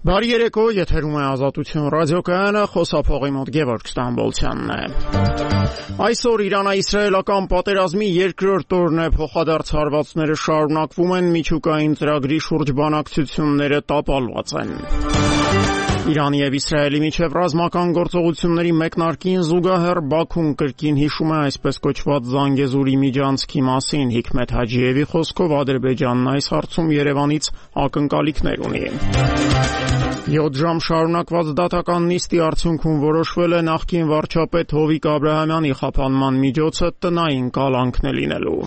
Բարի երեկո, եթերում է Ազատություն ռադիոկայանը, խոսափողի մոտ Գևորգ Ստամբոլցյանն է։ Այսօր Իրան-Իսրայելական պատերազմի երկրորդ օրն է, փոխադարձ հարվածները շարունակվում են, միջուկային ծրագրի շուրջ բանակցությունները տապալված են։ Իրանի եւ Իսրայելի միջև ռազմական գործողությունների մեկնարկին զուգահեռ Բաքուն կրկին հիշում է այսպես կոչված Զանգեզուրի միջանցքի մասին։ Հիկմեթ Հաջիևի խոսքով Ադրբեջանն այս հարցում Երևանից ակնկալիքներ ունի։ 7 ժամ շարունակված դատական նիստի արդյունքում որոշվել է նախկին վարչապետ Հովիկ Աբրահամյանի խափանման միջոցը տնային կալանքն է լինելու։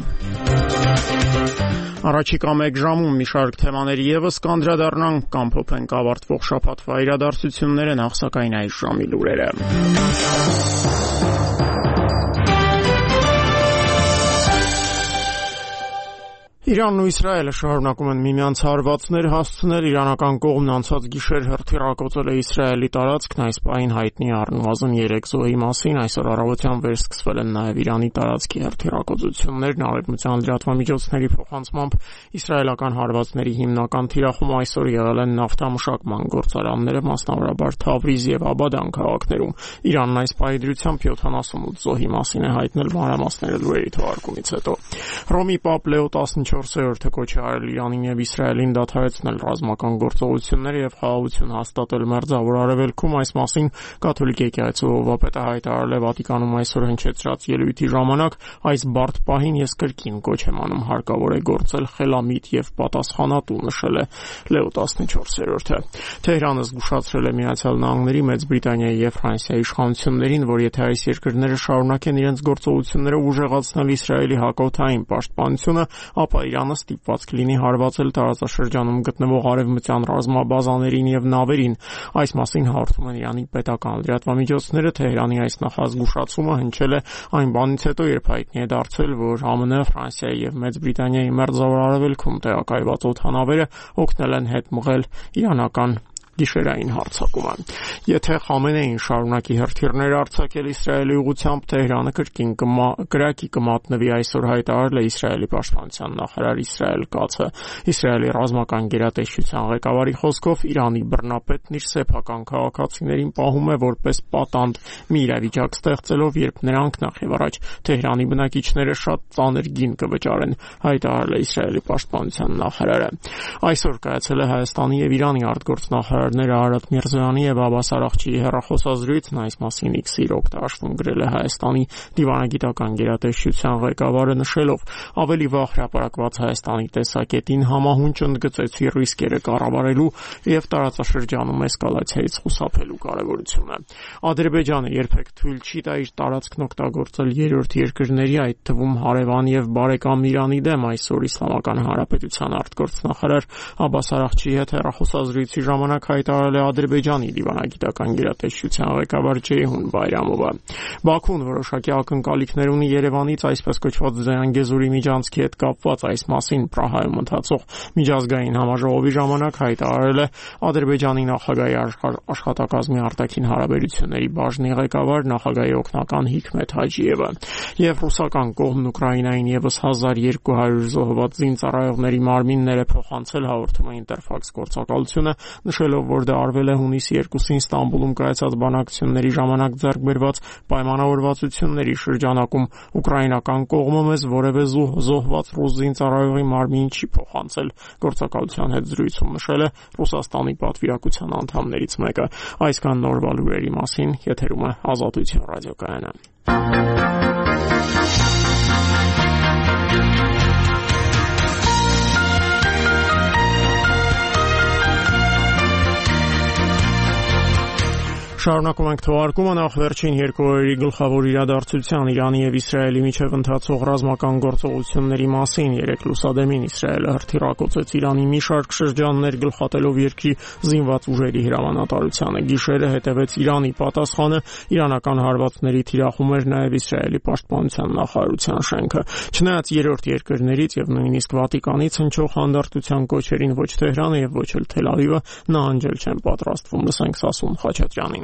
Առաջիկա 1 ժամում մի շարք թեմաների եւս կանդրադառնանք կամ փոփենք ավարտվող շաբաթվա իրադարձությունները, նախ սակայն այս ժամի լուրերը։ Իրանն ու Իսրայելը շարունակում են միմյանց հարվածներ հասցնել։ Իրանական կողմն անցած գիշեր հրթիռակոծել է Իսրայելի տարածքն, այս պահին հայտնի է առնվազն 3 զոհի մասին։ Այսօր առավոտյան վերսկսվել են նաև Իրանի տարածքի հրթիռակոծություններն, արևմտյան լրատվամիջոցների փոխանցմամբ իսրայելական հարվածների հիմնական թիրախում այսօր եղել են նավթամշակման գործարանները, մասնավորաբար Թավրիզ եւ Աբադան քաղաքներում։ Իրանն այս պահի դրությամբ 78 զոհի մասին է հայտնել մանրամասները լուրերի թողարկումից հետո։ Ռոմի Պապ Լեո 14-րդը կոչ է արել Իրանին եւ Իսրայելին դադարեցնել ռազմական գործողությունները եւ խաղաղություն հաստատել Մերձավոր Արևելքում։ Այս մասին կաթոլիկ եկեղեցու հովվապետը հայտարարել է Վատիկանում այսօր հնչեցրած ելույթի ժամանակ։ Այս բարդ պահին ես կրկին կոչ եմ անում, հարկավոր է գործել խելամիտ եւ պատասխանատու, նշել է Լեո 14-րդը։ Թեհրանը զգուշացրել է Միացյալ Նահանգների, Մեծ Բրիտանիայի եւ Ֆրանսիայի իշխանություններին, որ եթե այս երկրները շարունակեն իրենց գործողությունները ուժեղացնել Իսրայելի հակօդային պաշտպանությունը, ապա Իրանը ստիպված կլինի հարվածել տարածաշրջանում գտնվող արևմտյան ռազմաբազաներին եւ նավերին։ Այս մասին հաղորդում են Իրանի պետական լրատվամիջոցները։ Թեհրանի այս նախազգուշացումը հնչել է այն բանից հետո, երբ հայտնի է դարձել, որ ԱՄՆ, Ֆրանսիայի եւ Մեծ Բրիտանիայի Մերձավոր Արևելքում տեղակայված օդանավերը օգնել են հետ մղել իրանական գիշերային հարձակումը։ Եթե Խամենեին շարունակի հրթիռներ արձակել Իսրայելի ուղղությամբ, Թեհրանը կրկին կրակի կմատնվի, այսօր հայտարարել է Իսրայելի պաշտպանության նախարար Իսրայել Կացը։ Իսրայելի ռազմական գերատեսչության ղեկավարի խոսքով Իրանի բռնապետն իր սեփական քաղաքացիներին պահում է որպես պատանդ, մի իրավիճակ ստեղծելով, երբ նրանք նախևառաջ Թեհրանի բնակիչները շատ ծանր գին կվճարեն, հայտարարել է Իսրայելի պաշտպանության նախարարը։ Այսօր կայացել է Հայաստանի եւ Իրանի արտգործնախարար Արարատ Միրզոյանի եւ Աբբաս Արաղչիի հեռախոսազրույցն, այս մասին X-ի օգտաշվում գրել է Հայաստանի դիվանագիտական գերատեսչության ղեկավարը, նշելով ավելի վաղ հրապարակված Հայաստանի տեսակետին համահունչ ընդգծեցի ռիսկերը կառավարելու եւ տարածաշրջանում էսկալացիայից խուսափելու կարեւորությունը։ Ադրբեջանը երբեք թույլ չի տա իր տարածքն օգտագործել երրորդ երկրների, այդ թվում հարևան եւ բարեկամ Իրանի դեմ։ Այսօր Իսլամական Հանրապետության արտգործնախարար Աբբաս Արաղչիի հետ հեռախոսազրույցի ժամանակ հայտարարել է Ադրբեջանի դիվանագիտական գերատեսչության ղեկավար Ջեյհուն Բայրամովը։ Բաքուն որոշակի ակնկալիքներ ունի Երևանից այսպես կոչված Զանգեզուրի միջանցքի հետ կապված։ Այս մասին Պրահայում ընթացող միջազգային համաժողովի ժամանակ հայտարարել է Ադրբեջանի նախագահի աշխատակազմի արտաքին հարաբերությունների բաժնի ղեկավար, նախագահի օգնական Հիկմեթ Հաջիևը։ Եվ ռուսական կողմն Ուկրաինային եւս 1200 զոհված զինծառայողների մարմիններ է փոխանցել, հաղորդում է Ինտերֆաքս գործակալությունը, նշելով, որ դա արվել է հունիսի 2-ին Ստամբուլում կայացած բանակցությունների ժամանակ ձեռք բերված պայմանավորվածությունների շրջանակում։ Ուկրաինական կողմը մեզ որևէ զոհված ռուս զինծառայողի մարմին չի փոխանցել, գործակալության հետ զրույցում նշել է Ռուսաստանի պատվիրակության անդամներից մեկը։ Այսքան նորվա լուրերի մասին, եթերում է Ազատություն ռադիոկայանը։ Շարունակում ենք թողարկումը, նախ վերջին 2 օրերի գլխավոր իրադարձության Իրանի եւ Իսրայելի միջև ընթացող ռազմական գործողությունների մասին։ 3 լուսադեմին Իսրայելը հրթիռակոծեց Իրանի մի շարք շրջաններ, գլխատելով երկրի զինված ուժերի հրամանատարությանը։ Գիշերը հետևեց Իրանի պատասխանը, իրանական հարվածների թիրախում էր նաեւ Իսրայելի պաշտպանության նախարարության շենքը։ Չնայած երրորդ երկրներից եւ նույնիսկ Վատիկանից հնչող հանդարտության կոչերին ոչ Թեհրանը եւ ոչ էլ Թել Ավիվը նահանջել չեն պատրաստվում, լսենք Սասուն Խաչատրյանին։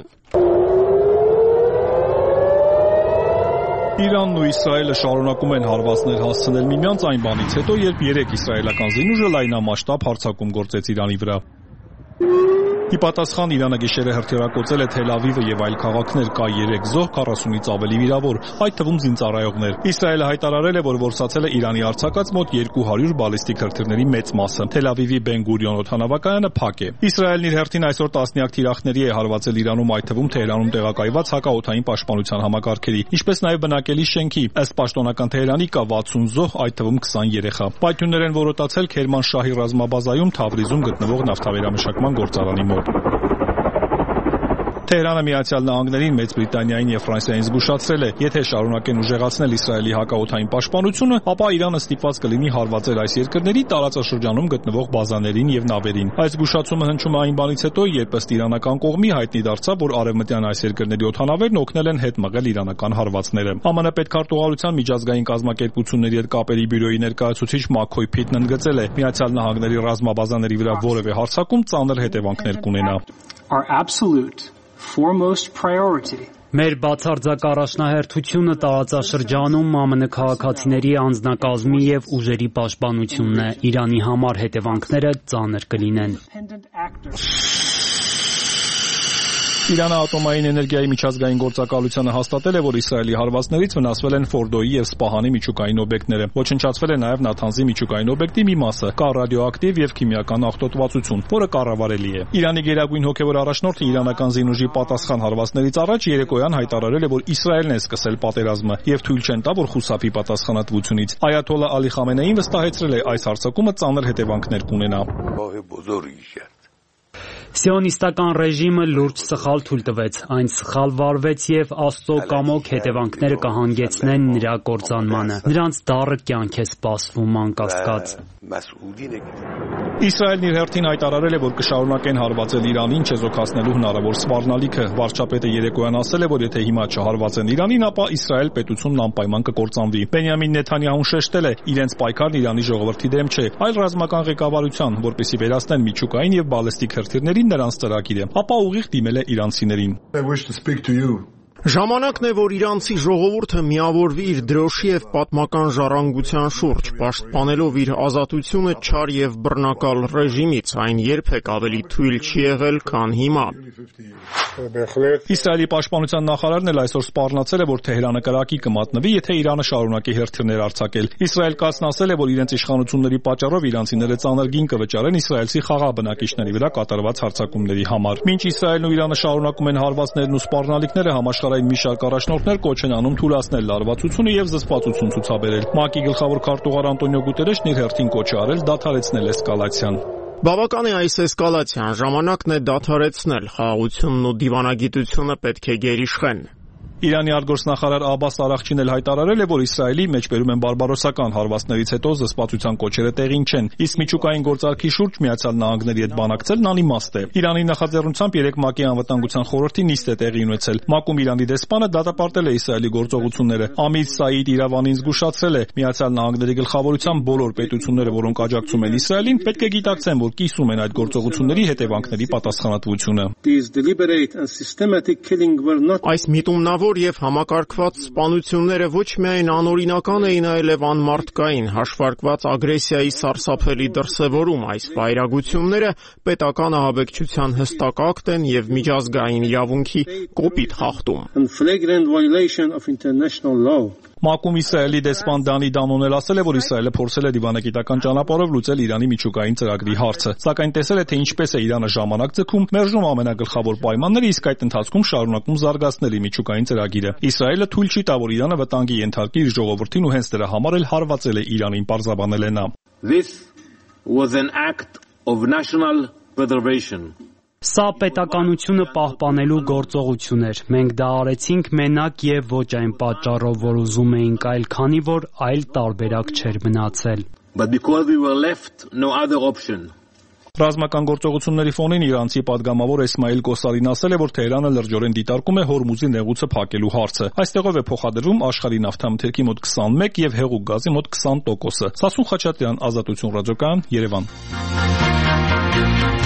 Իրանն ու Իսրայելը շարունակում են հարվածներ հասցնել միմյանց այն բանից հետո, երբ 3 իսրայելական զինուժը լայնամասշտաբ հարձակում գործեց Իրանի վրա։ Ի պատասխան Իրանը գիշերը հրթիռակոծել է Թել Ավիվը եւ այլ քաղաքներ, կա 3 զոհ, 40-ից ավելի վիրավոր, այդ թվում զինծառայողներ։ Իսրայելը հայտարարել է, որ որսացել է Իրանի արձակած մոտ 200 բալիստիկ հրթիռների մեծ մասը։ Թել Ավիվի Բեն-Գուրիոն օդանավակայանը փակ է։ Իսրայելն իր հերթին այսօր տասնյակ թիրախների է հարվածել Իրանում, այդ թվում Թեհրանում տեղակայված հակաօդային պաշտպանության համակարգերի, ինչպես նաեւ բնակելի շենքի։ Ըստ պաշտոնական Թեհրանի կա 60 զոհ, այդ թվում 20 երեխա։ Պայթյուններ են որոտացել Քերմանշահի ռազմաբազայում Թավրիզում գտնվող նավթավերամշակման գործարանի մոտ։ Թեհրանը Միացյալ Նահանգներին, Մեծ Բրիտանիային եւ Ֆրանսիային զգուշացրել է, եթե շարունակեն ուժեղացնել Իսրայելի հակաօդային պաշտպանությունը, ապա Իրանը ստիպված կլինի հարվածել այս երկրների տարածաշրջանում գտնվող բազաներին եւ նավերին։ Այս զգուշացումը հնչում է այն բանից հետո, երբ ըստ իրանական կողմի հայտնի դարձավ, որ արևմտյան այս երկրների օդանավերն օգնել են հետ մղել իրանական հարվածները։ ԱՄՆ պետքարտուղարության միջազգային կազմակերպությունների հետ կապերի բյուրոյի ներկայացուցիչ Մաքքոյ Փիթն ընդգծել է, Միացյալ Նահանգների ռազմաբազաների վրա որևէ հարձակում ծանր հետևանքներ կունենա։ Foremost priority. Մեր բացարձակ առաջնահերթությունը տարածաշրջանում ԱՄՆ քաղաքացիների անձնակազմի եւ ուժերի պաշտպանությունն է։ Իրանի համար հետևանքները ծանր կլինեն։ Իրանը ատոմային էներգիայի միջազգային գործակալությանը հաստատել է, որ Իսրայելի հարվածներից վնասվել են Ֆորդոյի եւ Սպահանի միջուկային օբյեկտները։ Ոչնչացվել է նաեւ Նաթանզի միջուկային օբյեկտի մի մասը, կա ռադիոակտիվ եւ քիմիական աղտոտվածություն, որը կառավարելի է։ Իրանի գերագույն հոգեվոր առաջնորդը իրանական զինուժի պատասխան հարվածներից առաջ երեկոյան հայտարարել է, որ Իսրայելն է սկսել պատերազմը եւ թույլ չեն տա, որ խուսափի պատասխանատվությունից։ Այաթոլլա Ալի Խամենեին վստահեցրել է, այս հարձակումը ծանր հետևանքներ կունենա։ Սիոնիստական ռեժիմը լուրջ սխալ թույլ տվեց, այն սխալ վարվեց եւ Աստծո կամոք հետևանքները կհանգեցնեն նրա կործանմանը։ Նրանց դառը կյանք է սպասվում անկասկած։ Իսրայելն իր հերթին հայտարարել է, որ կշարունակեն հարվածել Իրանին չեզոքացնելու հնարավոր սպառնալիքը։ Վարչապետը երեկոյան ասել է, որ եթե հիմա չհարվածեն Իրանին, ապա Իսրայել պետությունն անպայման կկործանվի։ Բենյամին Նեթանյահուն շեշտել է, իրենց պայքարն Իրանի ժողովրդի դեմ չէ, այլ ռազմական ղեկավարության, որպեսզի վերացնեն միջուկային եւ բալիստիկ հրթիռների նրանց ծրագիրը, ապա ուղիղ դիմել է իրանցիներին։ Ժամանակն է, որ իրանցի ժողովուրդը միավորվի իր դրոշի եւ պատմական ժառանգության շուրջ, պաշտպանելով իր ազատությունը չար եւ բռնակալ ռեժիմից, այն երբեք ավելի թույլ չի եղել, քան հիմա։ Իսրայելի պաշտպանության նախարարն էլ այսօր սպառնացել է, որ Թեհրանը կրակի կմատնվի, եթե Իրանը շարունակի հրթիռներ արձակել։ Իսրայել կազմն ասել է, որ իրենց իշխանությունների պատճառով իրանցիները ծանր գին կվճարեն իսրայելցի խաղաղ բնակիչների վրա կատարված հարձակումների համար։ Մինչ Իսրայելն ու Իրանը շարունակում են հարվածներն ու սպառնալիքները, համաշխարհային մի շարք առաջնորդներ կոչ են անում թուլացնել լարվածությունը եւ զսպվածություն ցուցաբերել։ ՄԱԿ-ի գլխավոր քարտուղար Անտոնիո Գուտերեշն իր հերթին կոչ է արել դադարեցնել էսկալացիան։ Բավական է այս էսկալացիան, ժամանակն է դադարեցնել, խաղաղությունն ու դիվանագիտությունը պետք է գերիշխեն։ Իրանի արտգործնախարար Աբբաս Արաղչին էլ հայտարարել է, որ Իսրայելի մեջբերում են բարբարոսական հարվածներից հետո զսպվածության կոչերը տեղին չեն, իսկ միջուկային գործարքի շուրջ Միացյալ Նահանգների հետ բանակցելն անիմաստ է։ Իրանի նախաձեռնությամբ 3 ՄԱԿ-ի անվտանգության խորհրդի նիստ է տեղի ունեցել։ ՄԱԿ-ում Իրանի դեսպանը դատապարտել է Իսրայելի գործողությունները։ Ամիդ Սաիդ Իրավանին զգուշացրել է, Միացյալ Նահանգների գլխավորությամբ բոլոր պետությունները, որոնք աջակցում են Իսրայելին, պետք է գիտակցեն, որ կիսում են այդ գործողությունների հետևանքների պատասխանատվությունը։ Այս միտումնավոր եւ համակարգված սպանությունները ոչ միայն անօրինական էին, այլև անմարդկային, հաշվարկված ագրեսիայի սարսափելի դրսևորում։ Այս վայրագությունները պետական ահաբեկչության հստակ ակտ են եւ միջազգային իրավունքի կոպիտ խախտում։ ՄԱԿ-ում Իսրայելի դեսպան Դանի Դանոն էլ ասել է, որ Իսրայելը փորձել է դիվանագիտական ճանապարհով լուծել Իրանի միջուկային ծրագրի հարցը, սակայն տեսել է, թե ինչպես է Իրանը ժամանակ ձգում, մերժում ամենագլխավոր պայմանները, իսկ այդ ընթացքում շարունակում զարգացնել իր միջուկային ծրագիրը։ Իսրայելը թույլ չի տա, որ Իրանը վտանգի ենթարկի իր ժողովրդին ու հենց դրա համար էլ հարվածել է Իրանին, պարզաբանել է նա։ This was an act of national preservation. Սա պետականությունը պահպանելու գործողություն էր։ Մենք դա արեցինք մենակ եւ ոչ այն պատճառով, որ ուզում էինք, այլ քանի որ այլ տարբերակ չէր մնացել։ But because we were left no other option. Ռազմական գործողությունների ֆոնին իրանցի падգամավոր Էսմայիլ Կոսարին ասել է, որ Թեհրանը լրջորեն դիտարկում է Հորմուզի նեղուցը փակելու հարցը։ Այստեղով է փոխադրվում աշխարհի նավթամթերքի մոտ 21 եւ հեղուկ գազի մոտ 20%։ Սասուն Խաչատրյան, Ազատություն ռադիոկայան, Երևան։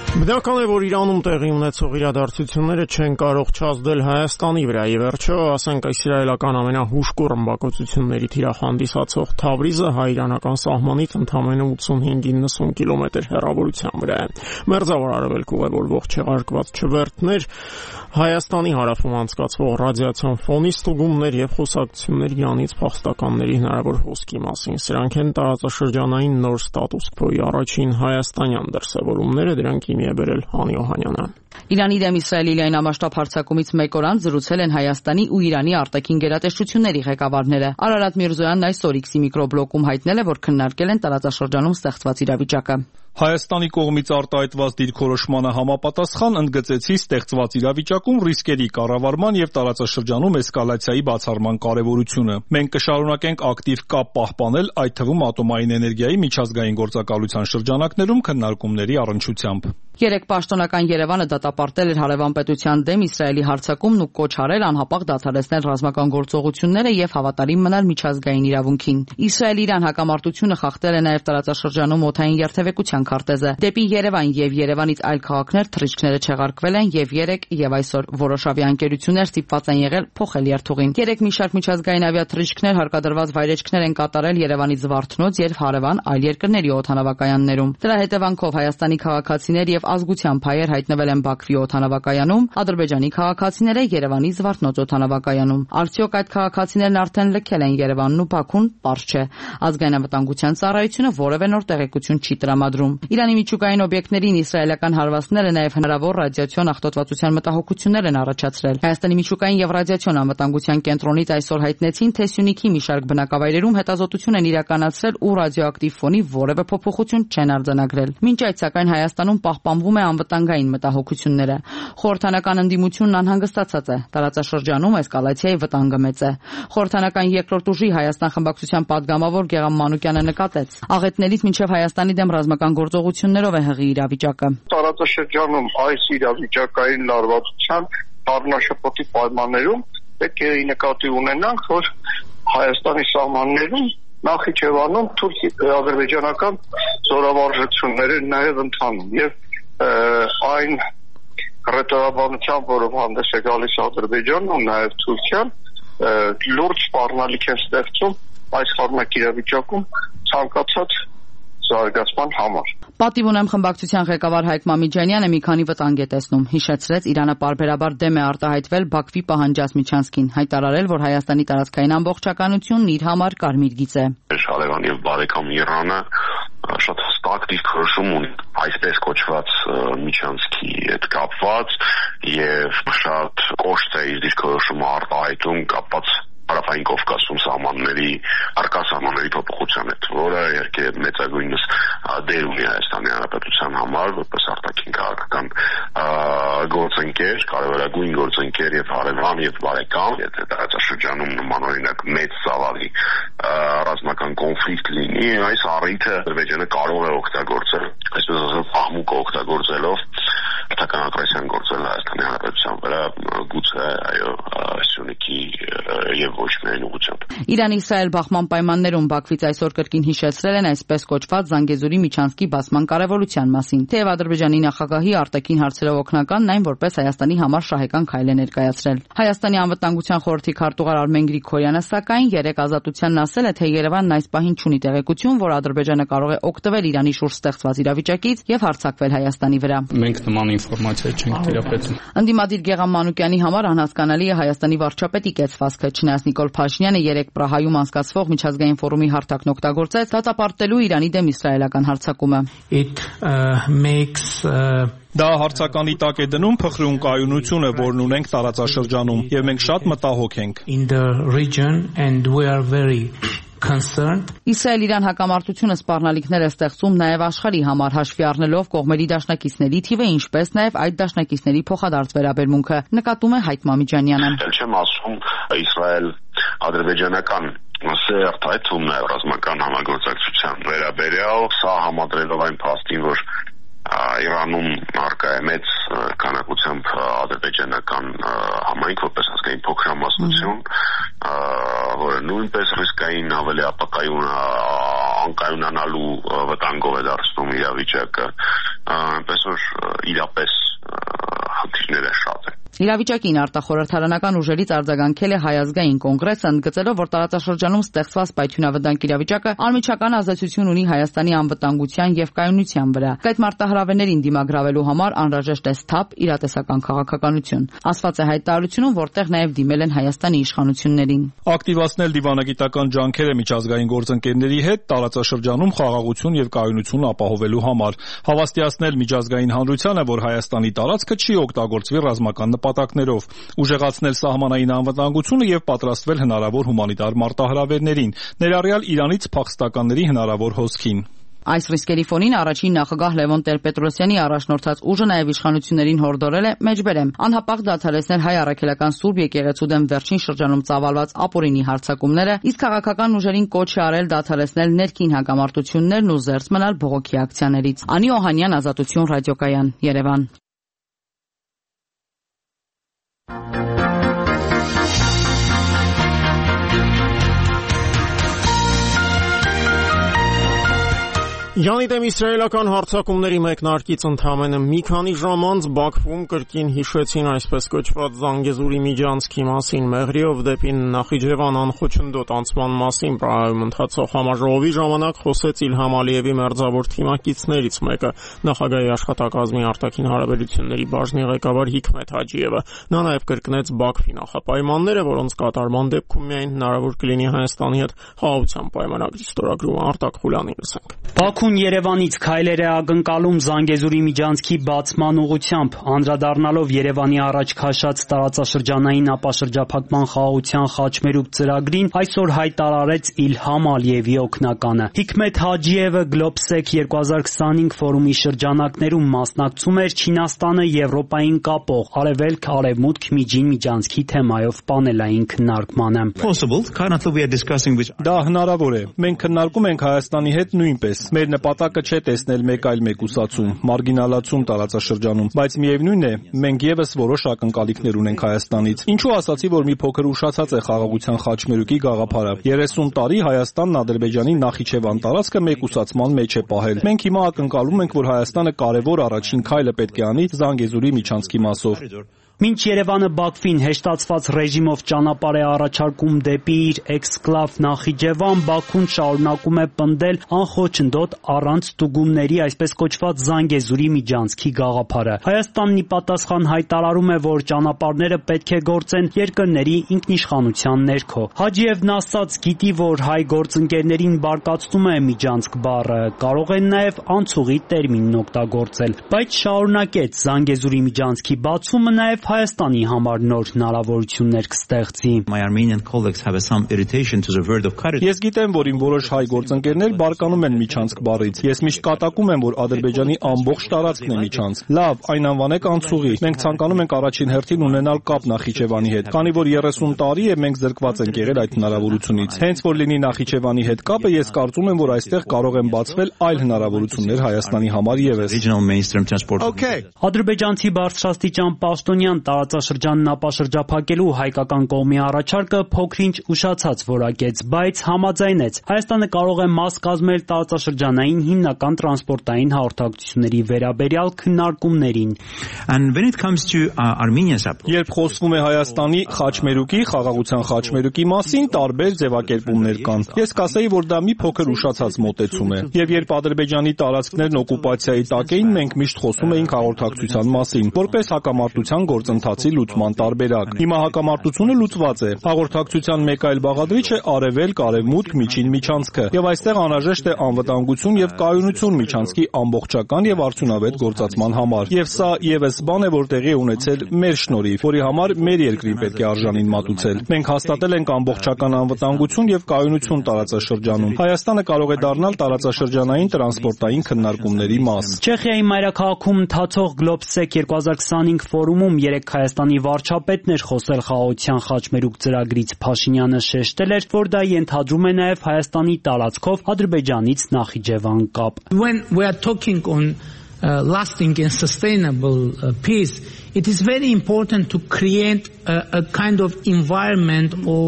Բնական է, որ Իրանում տեղի ունեցող իրադարձությունները չեն կարող չազդել Հայաստանի վրա, ի վերջո, ասենք իսրայելական ամենահուժկու ռմբակոծությունների թիրախ հանդիսացող Թավրիզը հայ-իրանական սահմանից ընդամենը 85-90 կիլոմետր հեռավորության վրա է։ Մերձավոր Արևելք ուղևորվող չեղարկված չվերթներ, Հայաստանի հարավում անցկացվող ռադիացիոն ֆոնի ստուգումներ եւ խոսակցություններ Իրանից փախստականների հնարավոր հոսքի մասին։ Սրանք են տարածաշրջանային նոր ստատուս քվոյի առաջին հայաստանյան դրսևորումները, դրանք է բերել Հանի Օհանյանը։ Իրանի դեմ Իսրայելի լայնամասշտաբ հարձակումից մեկ օր անց զրուցել են Հայաստանի ու Իրանի արտաքին գերատեսչությունների ղեկավարները։ Արարատ Միրզոյանն այսօր X-ի միկրոբլոգում հայտնել է, որ քննարկել են տարածաշրջանում ստեղծված իրավիճակը։ Հայաստանի կողմից արտահայտված դիրքորոշմանը համապատասխան ընդգծեցի ստեղծված իրավիճակում ռիսկերի կառավարման եւ տարածաշրջանում էսկալացիայի բացառման կարեւորությունը։ Մենք կշարունակենք ակտիվ կապ պահպանել, այդ թվում ատոմային էներգիայի միջազգային գործակալության շրջանակներում քննարկումների առնչությամբ։ Երեք պաշտոնական Երևանը դատապարտել էր հարևան պետության դեմ Իսրայելի հարձակումն ու կոչ արել անհապաղ դադարեցնել ռազմական գործողությունները եւ հավատարիմ մնալ միջազգային իրավունքին։ Իսրայել-Իրան հակամարտությունը խախտել է նաեւ տարածաշրջանում օդային երթևեկության քարտեզը։ Դեպի Երևան եւ Երևանից այլ քաղաքներ թռիչքները չեղարկվել են եւ 3 եւ այսօր որոշ ավիաընկերություններ ստիպված են եղել փոխել երթուղին։ Երեք մի շարք միջազգային ավիաթռիչքներ հարկադրված վայրեջքներ են կատարել Երևանից Զվարթնոց եւ հարևան այլ երկրների օդանավակայաններում։ Դրա հետևանքով Հայաստանի քաղաքացիներ եւ ազգության հայեր հայտնվել են Բաքվի օդանավակայանում, Ադրբեջանի քաղաքացիները Երևանի Զվարթնոց օդանավակայանում։ Արդյոք այդ քաղաքացիներն արդեն լքել են Երևանն ու Բաքուն, պարզ չէ։ Ազգային անվտանգության ծառայությունը որևէ նոր տեղեկություն չի տրամադրում։ Իրանի միջուկային օբյեկտներին իսրայելական հարվածները նաև հնարավոր ռադիացիոն աղտոտվածության մտահոգություններ են առաջացրել։ Հայաստանի միջուկային եւ ռադիացիոն անվտանգության կենտրոնից այսօր հայտնեցին, թե Սյունիքի մի շարք բնակավայրերում հետազոտություն են իրականացրել ու ռադիոակտիվ ֆոնի որևէ փոփոխություն չեն արձանագրել։ Մինչ այդ սակայն Հայաստանում պահպանվում է անվտանգային մտահոգությունները։ Խորհրդանական ընդդիմությունն անհանգստացած է։ Տարածաշրջանում էսկալացիայի վտանգը մեծ է։ Խորհրդանական երկրորդ ուժի Հայաստան խմբակցության падգամավոր Գեգամ Մանուկյանը նկատեց. աղետներից մինչև Հայաստանի դեմ ռազմական գործողություններով է հղի իրավիճակը։ Տարածաշրջանում այս իրավիճակային լարվածության առնաշփոթի պայմաններում պետք է նկատի ունենանք, որ Հայաստանի սահմաններում Նախիջևանում թուրք-ադրբեջանական զորավարժությունները նաև ընթանում եւ այն հռետորաբանությամբ, որով հանդես է գալիս Ադրբեջանն ու նաև Թուրքիան, լուրջ սպառնալիք են ստեղծում այս խառնակ իրավիճակում ցանկացած զարգացման համար։ Պատիվ ունեմ խմբակցության ղեկավար Հայկ Մամիջանյանը մի քանի վտանգ է տեսնում։ Հիշեցրեց, Իրանը պարբերաբար դեմ է արտահայտվել Բաքվի պահանջած միջանցքին, հայտարարել, որ Հայաստանի տարածքային ամբողջականությունն իր համար կարմիր գիծ է։ Հարևան եւ բարեկամ Իրանը շատ հստակ դիրքորոշում ունի այսպես կոչված միջանցքի հետ կապված եւ շատ կոշտ է իր դիրքորոշումը արտահայտում կապված Հարավային Կովկասում սահմանների արկասահմանների փոփոխության հետ, որը իհարկե մեծագույնս դեր ունի Հայաստանի Հանրապետության համար, որպես արտաքին քաղաքական գործընկեր, կարևորագույն գործընկեր եւ հարևան եւ բարեկամ, եթե տարածաշրջանում նմանօրինակ մեծ ծավալի ռազմական կոնֆլիկտ լինի, այս առիթը Ադրբեջանը կարող է օգտագործել, այսպես ասած, աղմուկը օգտագործելով հերթական ագրեսիան գործել Հայաստանի Հանրապետության վրա, գուցե այո, Սյունիքի եւ ոչ միայն ուղղությամբ։ Իրան-Իսրայել բախման պայմաններում Բաքվից այսօր կրկին հիշեցրել են այսպես կոչված Զանգեզուրի միջանցքի բացման կարևորության մասին։ Թեև Ադրբեջանի նախագահի արտաքին հարցերով օգնականն այն որպես Հայաստանի համար շահեկան քայլ է ներկայացրել։ Հայաստանի անվտանգության խորհրդի քարտուղար Արմեն Գրիգորյանը սակայն երեք Ազատությանն ասել է, թե Երևանն այս պահին չունի տեղեկություն, որ Ադրբեջանը կարող է օգտվել Իրանի շուրջ ստեղծված իրավիճակից եւ հարձակվել Հայաստանի վրա։ Մենք նման ինֆորմացիա չենք տիրապետում։ Ընդդիմադիր Գեգամ Մանուկյանի համար անհասկանալի է Հայաստանի վարչապետի կեցվածքը, չնայած Նիկոլ Փաշինյանը երեք Պրահայում անցկացվող միջազգային ֆորումի հարթակն օգտագործեց դատապարտելու Իրանի դեմ իսրայելական հարձակումը։ Դա հարցականի տակ է դնում փխրուն կայունությունը, որն ունենք տարածաշրջանում, եւ մենք շատ մտահոգ ենք։ Իսրայել-Իրան հակամարտությունը սպառնալիքներ է ստեղծում նաև աշխարհի համար, հաշվի առնելով կողմերի դաշնակիցների թիվը, ինչպես նաև այդ դաշնակիցների փոխադարձ վերաբերմունքը, նկատում է Հայկ Մամիջանյանը։ Չեմ ասում իսրայել-ադրբեջանական սերտ այդում նաև ռազմական համագործակցության վերաբերյալ, սա համադրելով այն փաստին, որ Իրանում արկա է մեծ քանակությամբ ադրբեջանական համայնք, որպես ազգային փոքրամասնություն, որը նույնպես ռիսկային ավելի ապակայուն անկայունանալու վտանգով է դարձնում իրավիճակը, այնպես որ իրապես խնդիրները շատ են։ Իրավիճակին արտախորհրդարանական ուժերից արձագանքել է Հայ ազգային կոնգրեսը, ընդգծելով, որ տարածաշրջանում ստեղծված պայթյունավտանգ իրավիճակը անմիջական ազդեցություն ունի Հայաստանի անվտանգության եւ կայունության վրա։ Այդ մարտահրավերներին դիմագրավելու համար անհրաժեշտ է սթափ իրատեսական քաղաքականություն, ասված է հայտարարությունում, որտեղ նաեւ դիմել են Հայաստանի իշխանություններին։ Ակտիվացնել դիվանագիտական ջանքերը միջազգային գործընկերների հետ տարածաշրջանում խաղաղություն եւ կայունություն ապահովելու համար, հավաստիացնել միջազգային հանրությանը, որ Հայաստանի տարածքը չի օգտագործվի ռազմական նպատակներով, ուժեղացնել սահմանային անվտանգությունը եւ պատրաստվել հնարավոր հումանիտար մարտահրավերներին, ներառյալ Իրանից փախստականների հնարավոր հոսքին։ Այս ռիսկերի ֆոնին առաջին նախագահ Լևոն Տեր-Պետրոսյանի առաջնորդած ուժը նաև իշխանություններին հորդորել է մեջբերեմ անհապաղ դադարեցնել հայ առաքելական Սուրբ եկեղեցու դեմ վերջին շրջանում ծավալված ապօրինի հարձակումները, իսկ քաղաքական ուժերին կոչ է արել դադարեցնել ներքին հակամարտություններն ու զերծ մնալ բողոքի ակցիաներից։ Անի Օհանյան, Ազատություն ռադիոկայան, Երևան։ Իրանի դեմ իսրայելական հարձակումների մեկնարկից ընդամենը մի քանի ժամ անց Բաքվում կրկին հիշեցին այսպես կոչված Զանգեզուրի միջանցքի մասին, Մեղրիով դեպի Նախիջևան անխոչնդոտ անցման մասին Պրահայում ընթացող համաժողովի ժամանակ խոսեց Իլհամ Ալիևի մերձավոր թիմակիցներից մեկը, նախագահի աշխատակազմի արտաքին հարաբերությունների բաժնի ղեկավար Հիկմեթ Հաջիևը։ Նա նաև կրկնեց Բաքվի նախապայմանները, որոնց կատարման դեպքում միայն հնարավոր կլինի Հայաստանի հետ խաղաղության պայմանագրի ստորագրումը։ Արտակ Խուլյանի լսենք։ Բաքուն Երևանից քայլեր է ակնկալում Զանգեզուրի միջանցքի բացման ուղղությամբ, անդրադառնալով Երևանի առաջ քաշած տարածաշրջանային ապաշրջափակման խաղաղության խաչմերուկ ծրագրին, այսօր հայտարարեց Իլհամ Ալիևի օգնականը։ Հիկմեթ Հաջիևը Globsec 2025 ֆորումի շրջանակներում մասնակցում էր Չինաստանը Եվրոպային կապող Արևելք-Արևմուտք միջին միջանցքի թեմայով պանելային քննարկմանը։ Դա հնարավոր է։ Մենք քննարկում ենք Հայաստանի հետ նույնպես։ Մեր նպատակը չէ տեսնել մեկ այլ մեկուսացում, մարգինալացում տարածաշրջանում, բայց միևնույն է, մենք եւս որոշ ակնկալիքներ ունենք Հայաստանից։ Ինչու ասացի, որ մի փոքր ուշացած է խաղաղության խաչմերուկի գաղափարը։ 30 տարի Հայաստանն Ադրբեջանի Նախիջևան տարածքը մեկուսացման մեջ է պահել։ Մենք հիմա ակնկալում ենք, որ Հայաստանը կարևոր առաջին քայլը պետք է անի Զանգեզուրի միջանցքի մասով։ Մինչ Երևանը Բաքվին հեշտացված ռեժիմով ճանապարհ է առաջարկում դեպի իր էքսկլավ Նախիջևան, Բաքուն շարունակում է պնդել անխոչնդոտ առանց ստուգումների այսպես կոչված Զանգեզուրի միջանցքի գաղափարը։ Հայաստանն ի պատասխան հայտարարում է, որ ճանապարհները պետք է գործեն երկրների ինքնիշխանության ներքո։ Հաջիևն ասաց, գիտի, որ հայ գործընկերներին բարկացնում է միջանցք բառը, կարող են նաև անցուղի տերմինն օգտագործել, բայց շարունակեց Զանգեզուրի միջանցքի բացումը նաև Հայաստանի համար նոր հնարավորություններ կստեղծի։ Ես գիտեմ, որ իմ որոշ հայ գործընկերներ բարկանում են միջանցք բառից։ Ես միշտ կատակում եմ, որ Ադրբեջանի ամբողջ տարածքն է միջանցք։ Լավ, այն անվանեք անցուղի։ Մենք ցանկանում ենք առաջին հերթին ունենալ կապ Նախիջևանի հետ, քանի որ 30 տարի է մենք զրկված ենք եղել այդ հնարավորությունից։ Հենց որ լինի Նախիջևանի հետ կապը, ես կարծում եմ, որ այստեղ կարող են բացվել այլ հնարավորություններ Հայաստանի համար եւս։ Ադրբեջանցի բարձրաստիճան պաշտոնյան տարածաշրջանն ապաշրջափակելու հայկական կողմի առաջարկը փոքրինչ ուշացած որակեց, բայց համաձայնեց Հայաստանը կարող է մաս կազմել տարածաշրջանային հիմնական տրանսպորտային հաղորդակցությունների վերաբերյալ քննարկումներին։ Երբ խոսվում է Հայաստանի խաչմերուկի, խաղաղության խաչմերուկի մասին, տարբեր ձևակերպումներ կան։ Ես կասեի, որ դա մի փոքր ուշացած մոտեցում է։ Եվ երբ Ադրբեջանի տարածքներն օկուպացիայի տակ էին, մենք միշտ խոսում էինք հաղորդակցության մասին, որպես հակամարտության գործընթացի լուծման տարբերակ։ Հիմա հակամարտությունը լուծված է։ Հաղորդակցության մեկ այլ բաղադրիչ է արևելք-արևմուտք միջին միջանցքը, եւ այստեղ անհրաժեշտ է անվտանգություն եւ կայունություն միջանցքի ամբողջական եւ արդյունավետ գործածման համար։ Եվ սա եւս բան է, որ տեղի է ունեցել մեր շնորհիվ, որի համար մեր երկրին պետք է արժանին մատուցել։ Մենք հաստատել ենք ամբողջական անվտանգություն եւ կայունություն տարածաշրջանում։ Հայաստանը կարող է դառնալ տարածաշրջանային տրանսպորտային քննարկումների մաս։ Չեխիայի մայրաքաղաքում ընթացող Globsec 2025 ֆորումում երեք Հայաստանի վարչապետն էր խոսել խաղաղության խաչմերուկ ծրագրից։ Փաշինյանը շեշտել էր, որ դա ենթադրում է նաև Հայաստանի տարածքով Ադրբեջանից Նախիջևան կապ։ When we are talking on lasting and sustainable peace, it is very important to create a kind of environment of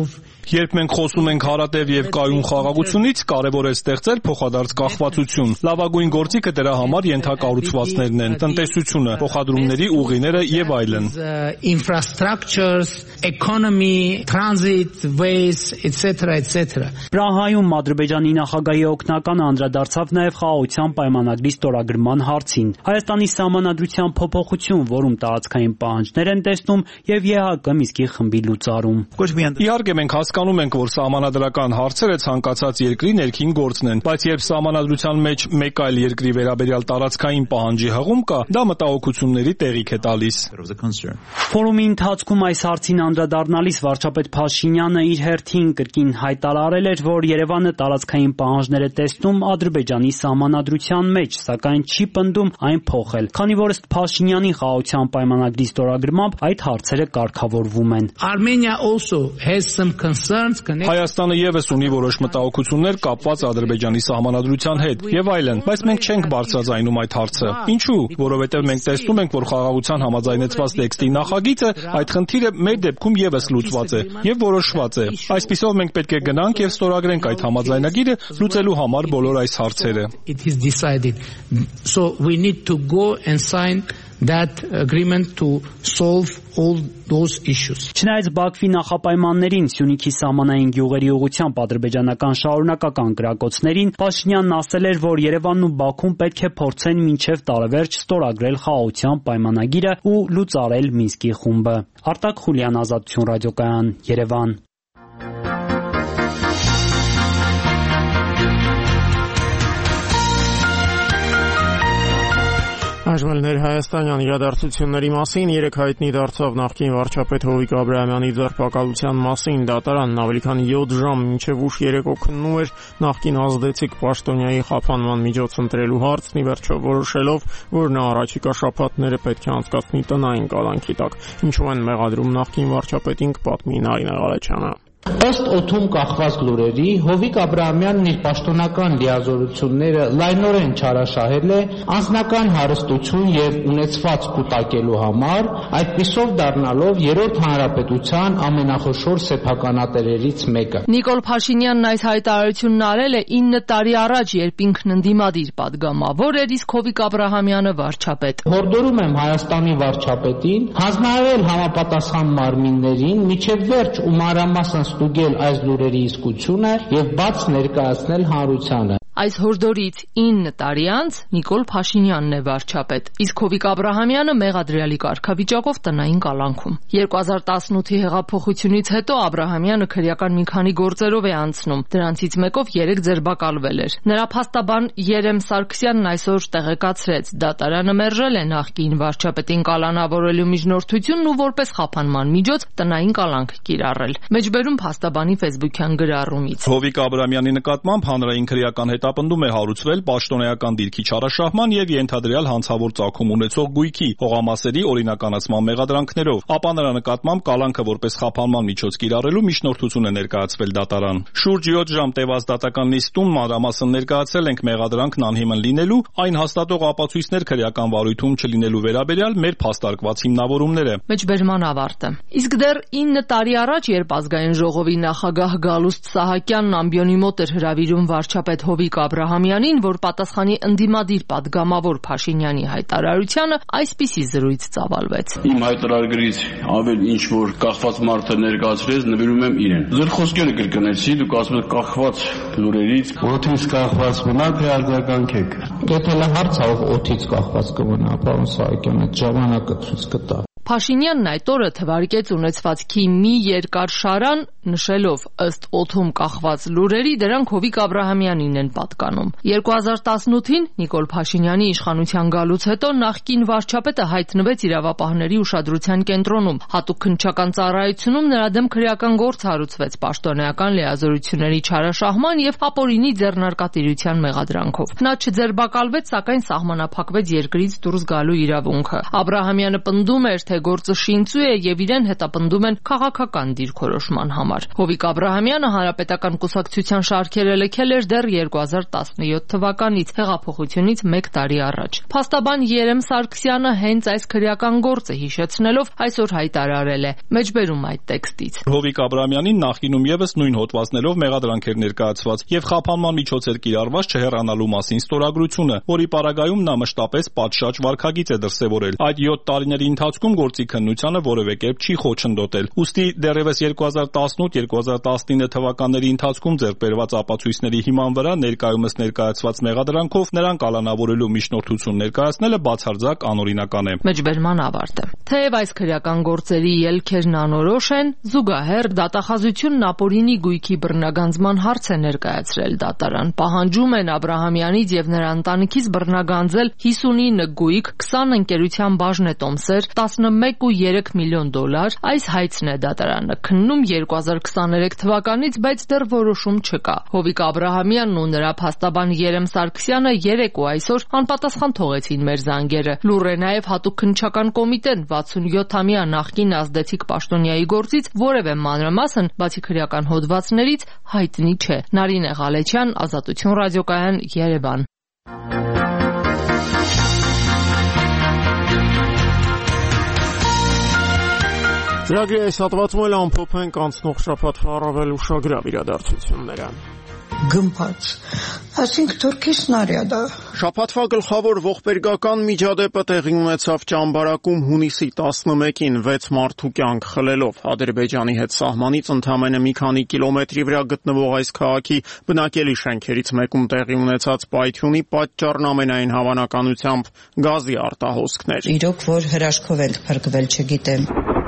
Երբ մենք խոսում ենք հարատև եւ կայուն խաղաղությունից, կարեւոր է ստեղծել փոխադարձ կախվածություն։ Լավագույն գործիքը դրա համար ենթակառուցվածքներն են, տնտեսությունը, փոխադրումների ուղիները եւ այլն։ Infrastructures, economy, transit, ways, etc. Պրահայում Ադրբեջանի նախագահի օգնականը անդրադարձավ նաեւ խաղաղության պայմանագրի ստորագրման հարցին։ Հայաստանի սահմանադրության փոփոխություն, որում տարածքային պահանջներ են տեսնում եւ ԵՀԿ Միսկի խմբի լուծարում։ Իհարկե մենք հասկանում ենք, որ սահմանադրական հարցերը ցանկացած երկրի ներքին գործն են, բայց երբ սահմանադրության մեջ մեկ այլ երկրի վերաբերյալ տարածքային պահանջի հղում կա, դա մտահոգությունների տեղիք է տալիս։ Ֆորումի ընթացքում այս հարցին անդրադառնալիս վարչապետ Փաշինյանը իր հերթին կրկին հայտարարել էր, որ Երևանը տարածքային պահանջներ է տեսնում Ադրբեջանի սահմանադրության մեջ, սակայն չի պնդում այն փոխել, քանի որ ըստ Փաշինյանի խաղաղության պայմանագրի ստորագրմամբ այդ հարցերը կարգավորվում են։ Armenia also has some concerns connected. Հայաստանը եւս ունի որոշ մտահոգություններ կապված Ադրբեջանի սահմանադրության հետ եւ այլն, բայց մենք չենք բարձրաձայնում այդ հարցը։ Ինչու՞, որովհետեւ մենք տեսնում ենք, որ խաղաղության համաձայնեցված տեքստի նախագիծը այդ խնդիրը մեր դեպքում եւս լուծված է եւ որոշված է։ Այսպիսով մենք պետք է գնանք եւ ստորագրենք այդ համաձայնագիրը լուծելու համար բոլոր այս հարցերը։ It is decided. So we need to go and sign that agreement to solve all those issues. Չնայած Բաքվի նախապայմաններին Սյունիքի սահմանային գյուղերի ուղղությամբ ադրբեջանական շարունակական կրակոցներին, Փաշինյանն ասել էր, որ Երևանն ու Բաքուն պետք է փորձեն մինչև տարեվերջ ստորագրել խաղաղության պայմանագիրը ու լուծարել Մինսկի խումբը։ Արտակ Խուլյան, Ազատություն ռադիոկայան, Երևան։ Այժմ Հայաստանյան իրադարձությունների մասին երեք հայտնի դարձավ նախկին վարչապետ Հովիկ Աբրահամյանի ձերբակալության մասին դատարանն ավելի քան 7 ժամ մինչև ուշ երեկո քննում էր նախկին ազդեցիկ պաշտոնյայի խափանման միջոց ընտրելու հարցն, ի վերջո որոշելով, որ նա առաջիկա շաբաթները պետք է անցկացնի տնային կալանքի տակ։ Ինչու են մեղադրում նախկին վարչապետին, կպատմի Նարինե Ղալեչյանը։ Ըստ օդում կախված լուրերի, Հովիկ Աբրահամյանն իր պաշտոնական լիազորությունները լայնորեն չարաշահել է անձնական հարստություն եւ ունեցված կուտակելու համար, այդպիսով դառնալով երրորդ հանրապետության ամենախոշոր սեփականատերերից մեկը։ Նիկոլ Փաշինյանն այս հայտարարությունն արել է 9 տարի առաջ, երբ ինքն ընդդիմադիր падգամավոր էր, իսկ Հովիկ Աբրահամյանը վարչապետ։ Հորդորում եմ Հայաստանի վարչապետին հանձնարարել համապատասխան մարմիններին միջև վերջ ու մանրամասն ստուգել այս լուրերի իսկությունը եւ բաց ներկայացնել հանրությանը։ Այս հորդորից 9 տարի անց Նիկոլ Փաշինյանն է վարչապետ, իսկ Հովիկ Աբրահամյանը մեղադրյալի կարգավիճակով տնային կալանքում։ 2018-ի հեղափոխությունից հետո Աբրահամյանը քրեական մի քանի գործերով է անցնում, դրանցից մեկով 3 ձերբակալվել էր։ Նրա փաստաբան Երեմ Սարգսյանն այսօր տեղեկացրեց, դատարանը մերժել է նախկին վարչապետին կալանավորելու միջնորդությունն ու որպես խափանման միջոց տնային կալանք կիրառել։ Մեջբերում փաստաբանի Facebook-յան գրառումից։ Հովիկ Աբրահամյանի նկատմամբ հանրային քրեական հետապնդում է հարուցվել պաշտոնեական դիրքի չարաշահման եւ ենթադրյալ հանցավոր ծագում ունեցող գույքի հողամասերի օրինականացման մեղադրանքներով, ապա նրա նկատմամբ կալանքը որպես խափանման միջոց կիրառելու միջնորդություն է ներկայացվել դատարան։ Շուրջ 7 ժամ տևած դատական նիստում մանրամասն ներկայացրել ենք մեղադրանքն անհիմն լինելու, այն հաստատող ապացույցներ քրեական վարույթում չլինելու վերաբերյալ մեր փաստարկված հիմնավորումները։ Մեջբերման ավարտը։ Իսկ դեռ 9 տարի առաջ, երբ ազգային ժողովի նախագահ Գալուստ Սահակյանն ամբիոնի մոտ էր հրավիրում վարչապետ Հովիկ Աբրահամյանին, որ պատասխանի ընդդիմադիր падգամավոր Փաշինյանի հայտարարությանը, այսպիսի զրույց ծավալվեց։ Իմ հայտարարագրից ավել ինչ որ կախված մարդը ներկայացրեց, նվիրում եմ իրեն։ Ձեր խոսքերը կրկնեցի, դուք ասում եք կախված լուրերից, օդից կախված մնա, թե արձագանքեք։ Եթե հարց ավ օդից կախված կմնա, պարոն Սահակյան, այդ ժամանակը ցույց կտա։ Փաշինյանն այդ օրը թվարկեց ունեցվածքի մի երկար շարան, նշելով ըստ օդում կախված լուրերի դրանք Հովիկ Աբրահամյանին են պատկանում։ 2018-ին Նիկոլ Փաշինյանի իշխանության գալուց հետո նախկին վարչապետը հայտնվեց իրավապահների ուշադրության կենտրոնում։ Հատուկ քննչական ծառայությունում նրա դեմ քրեական գործ հարուցվեց պաշտոնեական լիազորությունների չարաշահման եւ ապօրինի ձեռնարկատիրության մեղադրանքով։ Նա չձերբակալվեց, սակայն սահմանափակվեց երկրից դուրս գալու իրավունքը։ Աբրահամյանը պնդում էր, թե գործը շինծու է եւ իրեն հետապնդում են քաղաքական դիրքորոշման համար։ Հովիկ Աբրահամյանը Հանրապետական կուսակցության շարքերը լքել էր դեռ 2017 թվականից, հեղափոխությունից 1 տարի առաջ։ Փաստաբան Երեմ Սարգսյանը հենց այս քրեական գործը հիշեցնելով այսօր հայտարարել է. մեջբերում այդ տեքստից։ Հովիկ Աբրահամյանին նախինում եւս նույն հոդվածներով մեղադրանք էր ներկայացված եւ խափանման միջոց էր կիրառված չհեռանալու մասին ստորագրությունը, որի պարագայում նա մշտապես պատշաճ վարքագիծ է դրսևորել։ Այդ 7 տարիների ընթացքում գործի քննությանը որևէ կերպ չի խոչընդոտել։ Ուստի դեռևս 2018-2019 թվականների ընթացքում ձեռք բերված ապացույցների հիման վրա ներկայումս ներկայացված մեղադրանքով նրան կալանավորելու միջնորդություն ներկայացնելը բացարձակ անօրինական է։ Մեջբերման ավարտ է։ Թեև այս քրեական գործերի ելքերն անորոշ են, զուգահեռ դատախազությունն ապօրինի գույքի բռնագանձման հարց է ներկայացրել դատարան։ Պահանջում են Աբրահամյանից եւ նրա ընտանիքից բռնագանձել 59 գույք, 20 ընկերության բաժնետոմսեր, 11.3 միլիոն $։ Այս հայցն է դատարանը քննում 2023 թվականից, բայց դեռ որոշում չկա։ Հովիկ Աբրահամյանն ու նրա փաստաբան Երեմ Սարգսյանը երեկո այսօր անպատասխան թողեցին մեր զանգերը։ Լուռ է նաեւ հատուկ քննչական կոմիտեն 67-ամյա նախկին ազդեցիկ պաշտոնյայի գործից որևէ մանրամասն, բացի քրեական հոդվածներից, հայտնի չէ։ Նարինե Ղալեչյան, Ազատություն ռադիոկայան, Երևան։ Ծրագրի այս հատվածում էլ ամփոփենք անցնող շաբաթվա առավել ուշագրավ իրադարձությունները։ Գմբաց, այսինքն Թուրքի սնարյադը։ Շաբաթվա գլխավոր ողբերգական միջադեպը տեղի ունեցավ Ճամբարակում հունիսի 11-ին 6 մարդու կյանք խլելով։ Ադրբեջանի հետ սահմանից ընդամենը մի քանի կիլոմետրի վրա գտնվող այս քաղաքի բնակելի շենքերից մեկում տեղի ունեցած պայթյունի պատճառն ամենայն հավանականությամբ գազի արտահոսքն էր։ Իրոք որ հրաշքով ենք փրկվել, չգիտեմ։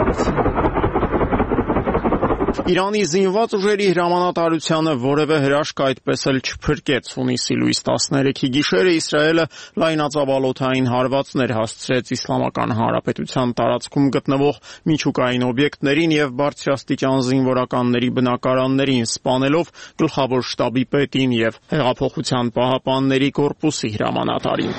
Իրանի զինված ուժերի հրամանատարությանը որևէ հրաշք այդպես էլ չփրկեց։ Հունիսի լույս 13-ի գիշերը Իսրայելը լայնածավալոթային հարվածներ հասցրեց Իսլամական Հանրապետության տարածքում գտնվող միջուկային օբյեկտներին եւ բարձրաստիճան զինվորականների բնակարաններին, սպանելով գլխավոր շտաբի պետին եւ Հեղափոխության պահապանների կորպուսի հրամանատարին։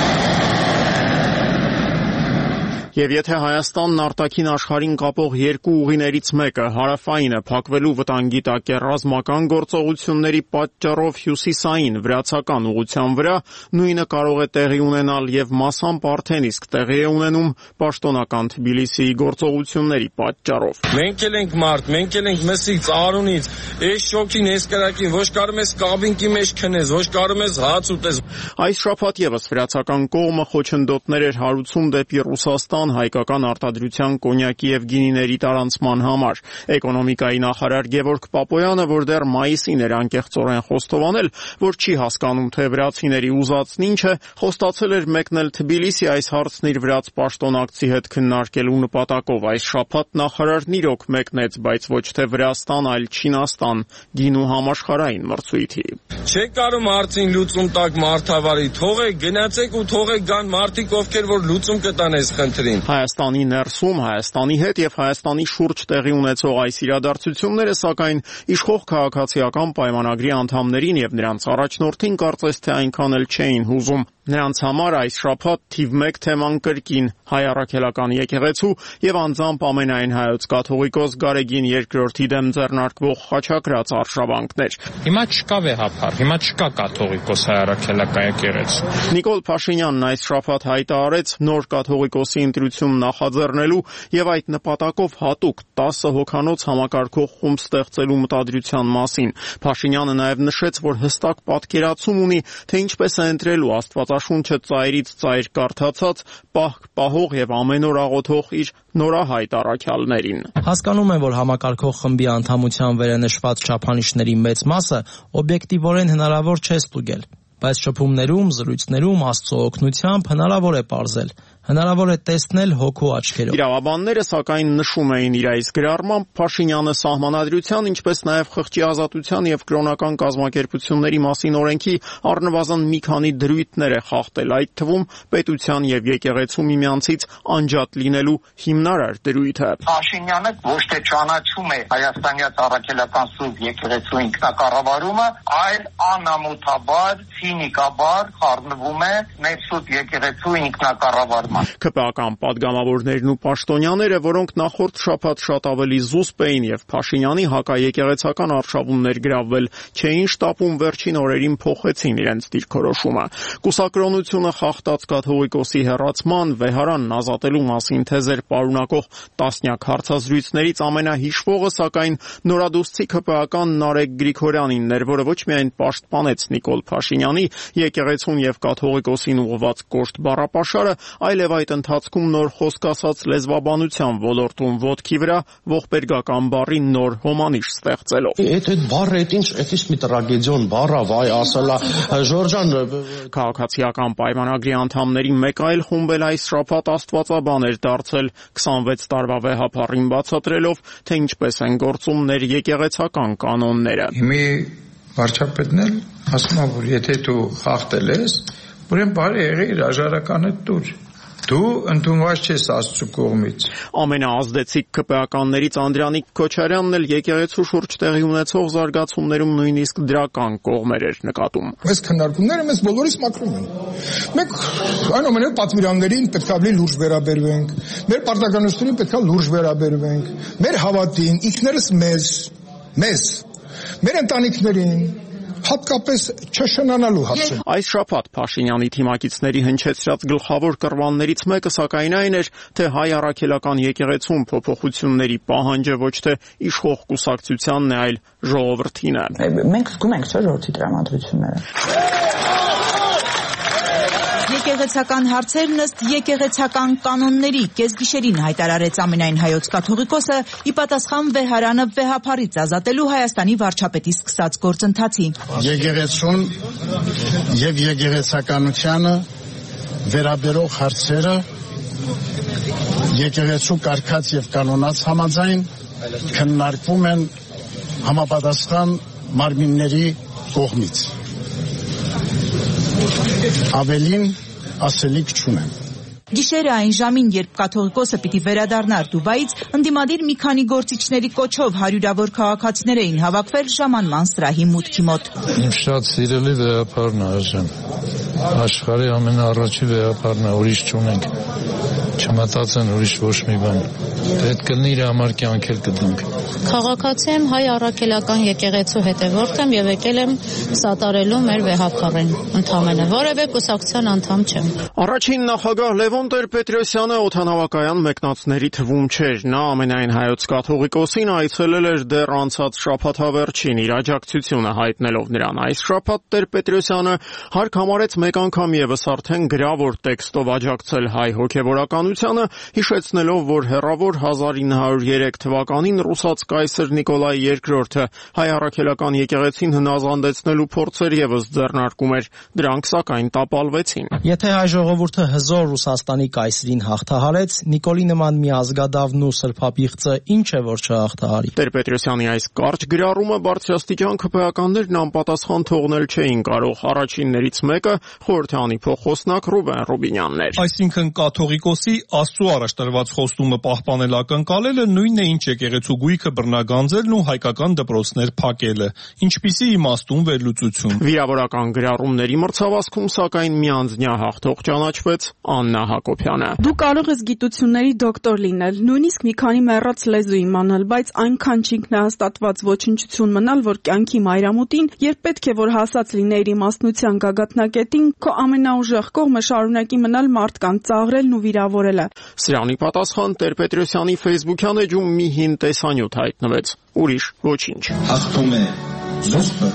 Եվ եթե Հայաստանն արտաքին աշխարհին կապող երկու ուղիներից մեկը հարավայինը փակվելու վտանգի տակ է ռազմական գործողությունների պատճառով հյուսիսային վրացական ուղղության վրա, նույնը կարող է տեղի ունենալ եւ մասամբ արդեն իսկ տեղի է ունենում պաշտոնական Թբիլիսիի գործողությունների պատճառով։ Մենք էլ ենք մարդ, մենք էլ ենք մսից, արունից, այս շոքին, այս կրակին, ոչ կարող ես կաբինկի մեջ քնես, ոչ կարող ես հաց ուտես։ Այս շաբաթ եւս վրացական կողմը խոչընդոտներ էր հարուցում դեպի Ռուսաստան հայկական արտադրության կոնյակի եւ գինիների տարանցման համար։ Էկոնոմիկայի նախարար Գևորգ Պապոյանը, որ դեռ մայիսին էր անկեղծորեն խոստովանել, որ չի հասկանում, թե վրացիների ուզածն ինչ է, խոստացել էր մեկնել Թբիլիսի այս հարցն իր վրաց պաշտոնակցի հետ քննարկելու նպատակով։ Այս շաբաթ նախարարն իրոք մեկնեց, բայց ոչ թե Վրաստան, այլ Չինաստան, գինու համաշխարհային մրցույթի։ Չեք կարող մարդին լուծում տակ մարդավարի, թողեք գնացեք ու թողեք գան մարդիկ, ովքեր որ լուծում կտան այս խնդրին։ Հայաստանի ներսում, Հայաստանի հետ եւ Հայաստանի շուրջ տեղի ունեցող այս իրադարձությունները, սակայն իշխող քաղաքացիական պայմանագրի անդամներին եւ նրանց առաջնորդին կարծես թե այնքան էլ չէին հուզում։ Նրանց համար այս շաբաթ թիվ 1 թեման կրկին հայ առաքելական եկեղեցու եւ անձամբ ամենայն հայոց կաթողիկոս Գարեգին II-ի դեմ ձեռնարկվող խաչակրած արշավանքներ։ Հիմա չկա վեհապար, հիմա չկա կաթողիկոս հայ առաքելական եկեղեցու։ Նիկոլ Փաշինյանն այս շաբաթ հայտարարեց նոր կաթողիկոսի ընտրություն նախաձեռնելու եւ այդ նպատակով հատուկ 10 հոգանոց համակարգող խումբ ստեղծելու մտադրության մասին։ Փաշինյանը նաեւ նշեց, որ հստակ պատկերացում ունի, թե ինչպես է ընտրելու Աստվածաշունչը ծայրից ծայր կարդացած, պահող եւ ամեն օր աղոթող իր նորահայտ առաքյալներին։ Հասկանում եմ, որ համակարգող խմբի անդամության վերենշված չափանիշների մեծ մասը օբյեկտիվորեն հնարավոր չէ ստուգել, բայց շփումներում, զրույցներում Աստծո օգնությամբ հնարավոր է պարզել։ Հնարավոր է տեսնել հոգու աչքերով։ Իրավաբանները սակայն նշում էին իր այս գրառմամբ Փաշինյանը սահմանադրության, ինչպես նաև խղճի ազատության եւ կրոնական կազմակերպությունների մասին օրենքի առնվազն մի քանի դրույթներ է խախտել, այդ թվում պետության եւ եկեղեցու միմյանցից անջատ լինելու հիմնարար դրույթը։ Փաշինյանը ոչ թե ճանաչում է հայաստանյաց առաքելական սուրբ եկեղեցու ինքնակառավարումը, այլ անամոթաբար քինիկաբար խառնվում է մեր սուտ եկեղեցու ինքնակառավարման։ ԿՊԱ-կան պատգամավորներն ու պաշտոնյաները, որոնք նախորդ շաբաթ շատ ավելի զուսպ էին եւ Փաշինյանի հակաեկեղեցական արշավումներ գրավել չէին շտապում, վերջին օրերին փոխեցին իրենց դիրքորոշումը։ Կուսակրոնությունը խախտած կաթողիկոսի հեռացման, վեհարանն ազատելու մասին թեզեր պարունակող տասնյակ հարցազրույցներից ամենահիշվողը, սակայն նորադուսցի ԿՊԱ-կան Նարեկ Գրիգորյանինն էր, որը ոչ միայն պաշտպանեց Նիկոլ Փաշինյանի եկեղեցուն եւ կաթողիկոսին ուղղված կոշտ բառապաշարը, այլև այդ ընթացքում նոր խոսք ասաց լեզվաբանության ոլորտում ոտքի վրա ողբերգական բառի նոր հոմանիշ ստեղծելով։ Այդ բառը ինչ մի տրագեդիոն բառ է, վայ ասելա Ժորժան քաղաքացիական պայմանագրի անդամների մեկ այլ խումբ էլ այս շաբաթ աստվածաբան էր դարձել 26 տարվա վեհափառին բացատրելով, թե ինչպես են գործում եկեղեցական կանոնները։ Հիմի վարչապետն էլ ասում է, որ եթե դու խախտել ես, ուրեմն բարի եղի հրաժարականը տուր։ Դու ընդունված ես Աստծո կողմից։ Ամենաազդեցիկ ԿՊԱ-կաններից Անդրանիկ Քոչարյանն էլ եկեղեցու շուրջ տեղի ունեցող զարգացումներում նույնիսկ դրական կողմեր էր նկատում։ Այս քննարկումները մեզ բոլորիս մաքրում են։ Մենք այնուամենայնիվ պատվիրաններին պետք է ավելի լուրջ վերաբերվենք, մեր պարտականություններին պետք է լուրջ վերաբերվենք, մեր հավատին, ինքներս մեզ, մեր ընտանիքներին հատկապես չշնանալու հարցը։ Այս շաբաթ Փաշինյանի թիմակիցների հնչեցրած գլխավոր կռվաններից մեկը սակայն այն էր, թե հայ առաքելական եկեղեցում փոփոխությունների պահանջը ոչ թե իշխող կուսակցությանն է, այլ ժողովրդին է։ Մենք զգում ենք, չէ՞, ժողովրդի տրամադրությունները։ Եկեղեցական հարցերն ըստ եկեղեցական կանոնների կեսգիշերին հայտարարեց ամենայն հայոց կաթողիկոսը ի պատասխան վեհարանը վեհափառից ազատելու Հայաստանի վարչապետի սկսած գործընթացի։ Եկեղեցուն եւ եկեղեցականությանը վերաբերող հարցերը եկեղեցու կարգած եւ կանոնած համաձայն քննարկվում են համապատասխան մարմինների կողմից։ Ավելին ասելիք չունեմ։ Գիշերը այն ժամին, երբ կաթողիկոսը պիտի վերադառնար Դուբայից, ընդդիմադիր մի քանի գործիչների կոչով հարյուրավոր քաղաքացիներ էին հավաքվել ժամանման սրահի մուտքի մոտ։ Իմ շատ սիրելի վեհապարն է այժմ։ Աշխարհի ամենաառաջի վեհապարն է, ուրիշ չունենք։ Չմտածեն ուրիշ ոչ մի բան։ Պետք կլինի իր համար կյանք էլ կդնենք։ Քաղաքացի եմ, հայ առաքելական եկեղեցու հետևորդ եմ եւ եկել եմ սատարելու մեր վեհափառին։ Ընդամենը որևէ կուսակցության անդամ չեմ։ Առաջին նախագահ Լևոն Տեր-Պետրոսյանը օդանավակայան մեկնածների թվում չէր։ Նա ամենայն հայոց կաթողիկոսին այցելել էր դեռ անցած շաբաթավերջին, իր աջակցությունը հայտնելով նրան։ Այս շաբաթ Տեր-Պետրոսյանը հարկ համարեց մեկ անգամ եւս արդեն գրավոր տեքստով աջակցել հայ հոգեվորականությանը, հիշեցնելով, որ հեռավոր 1903 թվականին ռուսաց կայսր Նիկոլայ II-ը հայ առաքելական եկեղեցին հնազանդեցնելու փորձեր եւս ձեռնարկում էր, դրանք սակայն տապալվեցին։ Եթե հայ ժողովուրդը հզոր Ռուսաստանի կայսրին հաղթահարեց, Նիկոլի նման մի ազգադավն ու սրբապիղծը ինչ է որ չհաղթահարի։ Տեր-Պետրոսյանի այս կարճ գրառումը բարձրաստիճան ԿՊԱ-կաններն անպատասխան թողնել չէին կարող։ Առաջիններից մեկը խորհրդանի փոխոսնակ Ռուբեն Ռուբինյանն էր։ Այսինքն կաթողիկոսի Աստծո առաջ տրված խոստումը պահպանել ակնկալելը նույնն է ինչ եկեղեցու գույքը բռնագանձելն ու հայկական դպրոցներ փակելը։ Ինչպիսի իմաստուն վերլուծություն։ Վիրավորական գրառումների մրցավազքում սակայն միանձնյա հաղթող ճանաչվեց Աննա Հակոբյանը։ Դու կարող ես գիտությունների դոկտոր լինել, նույնիսկ մի քանի մեռած լեզու իմանալ, բայց այնքան չինքնահաստատված ոչնչություն մնալ, որ կյանքի մայրամուտին, երբ պետք է որ հասած լինեիր իմաստնության գագաթնակետին, քո ամենաուժեղ կողմը շարունակի մնալ մարդկանց ծաղրելն ու վիրավորելը։ Սրանի պատասխան Տեր-Պետրոսյանի Facebook-յան էջում մի հին տեսանյութ հայտնվեց։ Ուրիշ ոչինչ։ Հաղթում է զուսպը,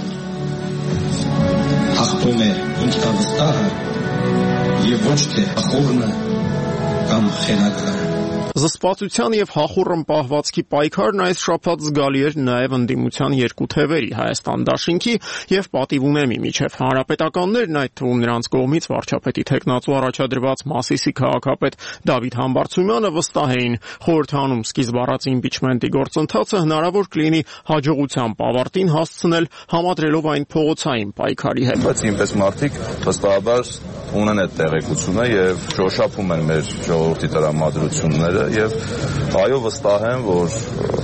հաղթում է ինքնավստահը եւ ոչ թե ախորնը կամ խելագարը։ Զսպվածության եւ հախուռն պահվածքի պայքարն այս շաբաթ զգալի էր նաեւ ընդդիմության երկու թևերի՝ Հայաստան դաշինքի եւ Պատիվ ունեմի միջև։ Հանրապետականներն, այդ թվում նրանց կողմից վարչապետի թեկնածու առաջադրված Մասիսի քաղաքապետ Դավիթ Համբարձումյանը վստահ էին, խորհրդանում սկիզբ առած իմպիչմենտի գործընթացը հնարավոր կլինի հաջողությամբ ավարտին հասցնել, համադրելով այն փողոցային պայքարի հետ։ Բայց ինպես մարդիկ վստահաբար ունեն այդ տեղեկությունը եւ շոշափում են մեր ժողովրդի տրամադրությունները եւ այո վստահ եմ, որ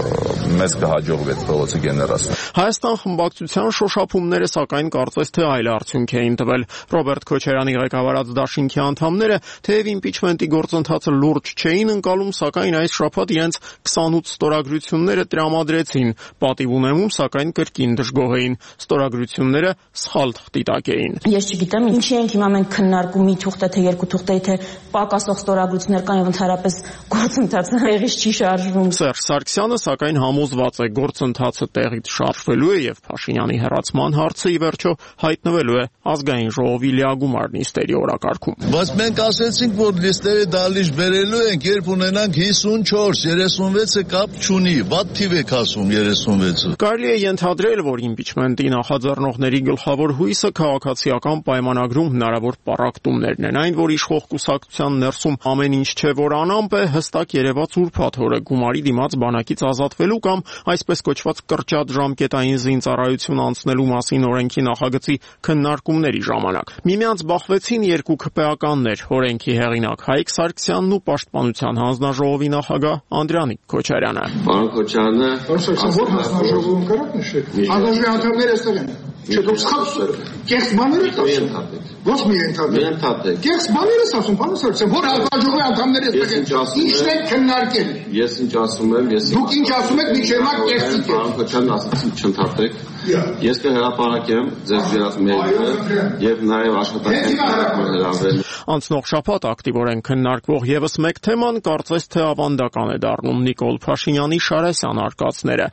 մեզ կհաջողվի այդ փողոցը գեներացնել։ Հայաստան խմբակցության շոշափումները սակայն կարծես թե այլ արդյունք էին տվել։ Ռոբերտ Քոչարյանի ղեկավարած դաշինքի անդամները թեև իմպիչմենտի գործընթացը լուրջ չէին ընկալում, սակայն այս շաբաթ իրենց 28 ստորագրությունները տրամադրեցին։ Պատիվ ունեմում սակայն կրկին դժգոհ էին։ Ստորագրությունները սխալ թղթի տակ էին։ Ես չգիտեմ ինչի ենք հիմա մենք քննարկում մի թուղթ թե երկու թուղթ թե պակասող ստորագրություններ կան եւ ընդհանրապես գործընթացը տեղից չի շարժվում։ Սերժ Սարգսյանը սակայն համոզված է գործընթացը տեղից շարժվելու է եւ Փաշինյանի հեռացման հարցը ի վերջո հայտնվելու է ազգային ժողովի լիագումար նիստերի օրակարգում։ Բայց մենք ասեցինք, որ լիստերը դալիճ բերելու ենք, երբ ունենանք 54, 36-ը կապ չունի, վատ թիվ եք ասում 36-ը։ Կարելի է ենթադրել, որ իմպիչմենտի նախաձեռնողների գլխավոր հույսը քաղաքացիական պայմանագրում հնարավոր պառակտումներն են, այն որ իշխող կուսակցության ներսում ամեն ինչ չէ որ անամպ է, հստակ երևաց ուրբաթ օրը գումարի դիմաց բանակից ազատվելու կամ այսպես կոչված կրճատ ժամկետային զինծառայություն անցնելու մասին օրենքի նախագծի քննարկումների ժամանակ։ Միմյանց բախվեցին երկու քպեականներ՝ օրենքի հեղինակ Հայկ Սարգսյանն ու Պաշտպանության հանձնաժողովի նախագահ Անդրանիկ Քոչարյանը։ Պարոն Քոչարյանը, որ հանձնաժողովում կարա նշեք։ Հանձնաժողովի անդամները այստեղ են։ Չէ, դուք սխալ կեղծ բաներ եք ասում։ Ոչ մի ենթադրել։ Կեղծ բաներ ես ասում, պարոն Սարգսյան, որ հանձնաժողովի անդամները այստեղ են։ Ինչն եք քննարկել։ Ես ինչ ասում եմ, Դուք ինչ ասում եք, մի չեմա կեղծիկ եք։ Պարոն Քոչարյան, ասացիք չընդհատեք։ Ես կհրապարակեմ ձեզ գրած մեյլը եւ նաեւ աշխատանքային հրավերել։ Անցնող շաբաթ ակտիվորեն քննարկվող եւս մեկ թեման կարծես թե ավանդական է դառնում Նիկոլ Փաշինյանի Շարասյան արկածները։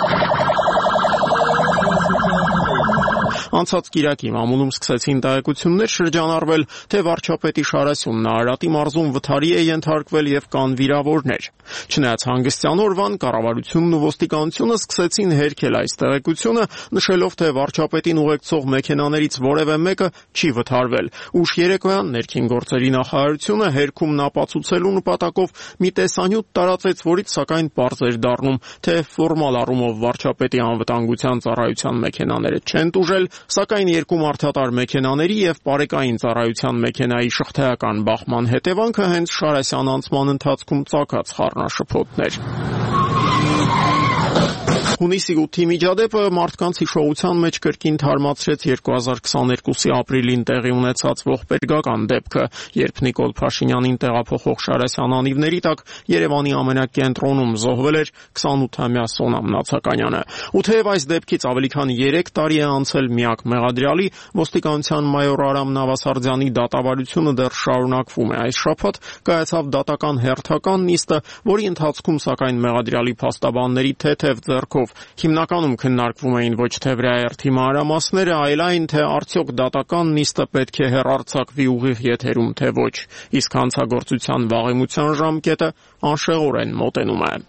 Անցած կիրակի մամուլում սկսեցին տեղեկություններ շրջանառվել, թե վարչապետի Շարասյունն Արարատի մարզում վթարի է ենթարկվել եւ կան վիրավորներ։ Չնայած հանգստյան օրվան կառավարությունն ու ոստիկանությունը սկսեցին հերքել այս տեղեկությունը, նշելով, թե վարչապետին ուղեկցող մեքենաներից որևէ մեկը չի վթարվել։ Ուշ երեկոյան ներքին գործերի նախարարությունը հերքումն ապացուցելու նպատակով մի տեսանյութ տարածեց, որից սակայն պարզ էր դառնում, թե ֆորմալ առումով վարչապետի անվտանգության ծառայության մեքենաները չեն տուժել, սակայն երկու մարդատար մեքենաների եւ պարեկային ծառայության մեքենայի շղթայական բախման հետևանքը հենց Շարասյան անցման ընթացքում ծագած խառնաշփոթներ։ Հունիսի 8-ի միջադեպը մարդկանց հիշողության մեջ կրկին թարմացրեց 2022-ի ապրիլին տեղի ունեցած ողբերգական դեպքը, երբ Նիկոլ Փաշինյանին տեղափոխող Շարասյան անիվների տակ Երևանի ամենակենտրոնում զոհվել էր 28-ամյա Սոնամ Նացականյանը։ Ու թեև այս դեպքից ավելի քան 3 տարի է անցել միակ մեղադրյալի, ոստիկանության մայոր Արամ Նավասարդյանի դատավարությունը դեռ շարունակվում է։ Այս շաբաթ կայացավ դատական հերթական նիստը, որի ընթացքում սակայն մեղադրյալի փաստաբանների թեթև ձեռքով հիմնականում քննարկվում էին ոչ թե վրաերթի մանրամասները, այլ այն, թե արդյոք դատական նիստը պետք է հեռարձակվի ուղիղ եթերում, թե ոչ, իսկ հանցագործության վաղեմության ժամկետը անշեղորեն մոտենում է։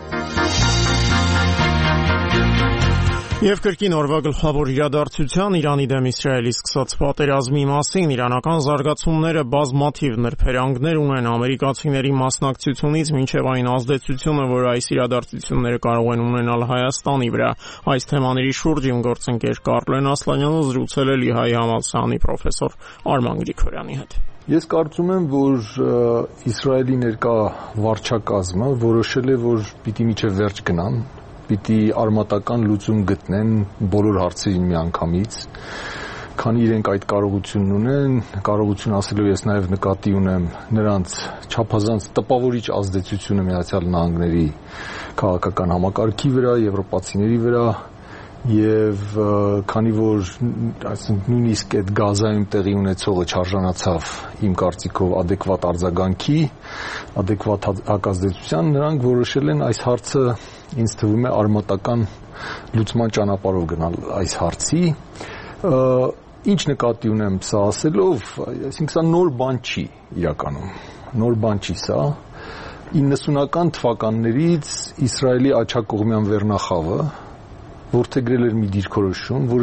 Եվ կրկին օրվա գլխավոր իրադարձության Իրանի դեմ Իսրայելի սկսած պատերազմի մասին իրանական զարգացումները բազմաթիվ նրբերանգներ ունեն ամերիկացիների մասնակցությունից մինչև այն ազդեցությունը, որ այս իրադարձությունները կարող են ունենալ Հայաստանի վրա։ Այս թեմաների շուրջ իմ գործընկեր Կարլեն Ասլանյանը զրուցել է Լիհայի համալսարանի պրոֆեսոր Արման Գրիգորյանի հետ։ Ես կարծում եմ, որ Իսրայելի ներկա վարչակազմը որոշել է, որ պիտի միջև վերջ գնան, պիտի արմատական լուծում գտնեն բոլոր հարցերին միանգամից, քանի իրենք այդ կարողությունն ունեն, կարողություն ասելով ես նաև նկատի ունեմ նրանց չափազանց տպավորիչ ազդեցությունը Միացյալ Նահանգների քաղաքական համակարգի վրա, եվրոպացիների վրա, եւ քանի որ նույնիսկ այդ Գազայում տեղի ունեցողը չարժանացավ իմ կարծիքով adekvat արձագանքի, adekvat հակազդեցության, նրանք որոշել են այս հարցը ինձ թվում է արմատական լուծման ճանապարհով գնալ այս հարցի։ Ինչ նկատի ունեմ սա ասելով, այսինքն սա նոր բան չի իրականում, նոր բան չի սա։ 90-ական թվականներից Իսրայելի աջակողմյան վերնախավը որդեգրել էր մի դիրքորոշում, որը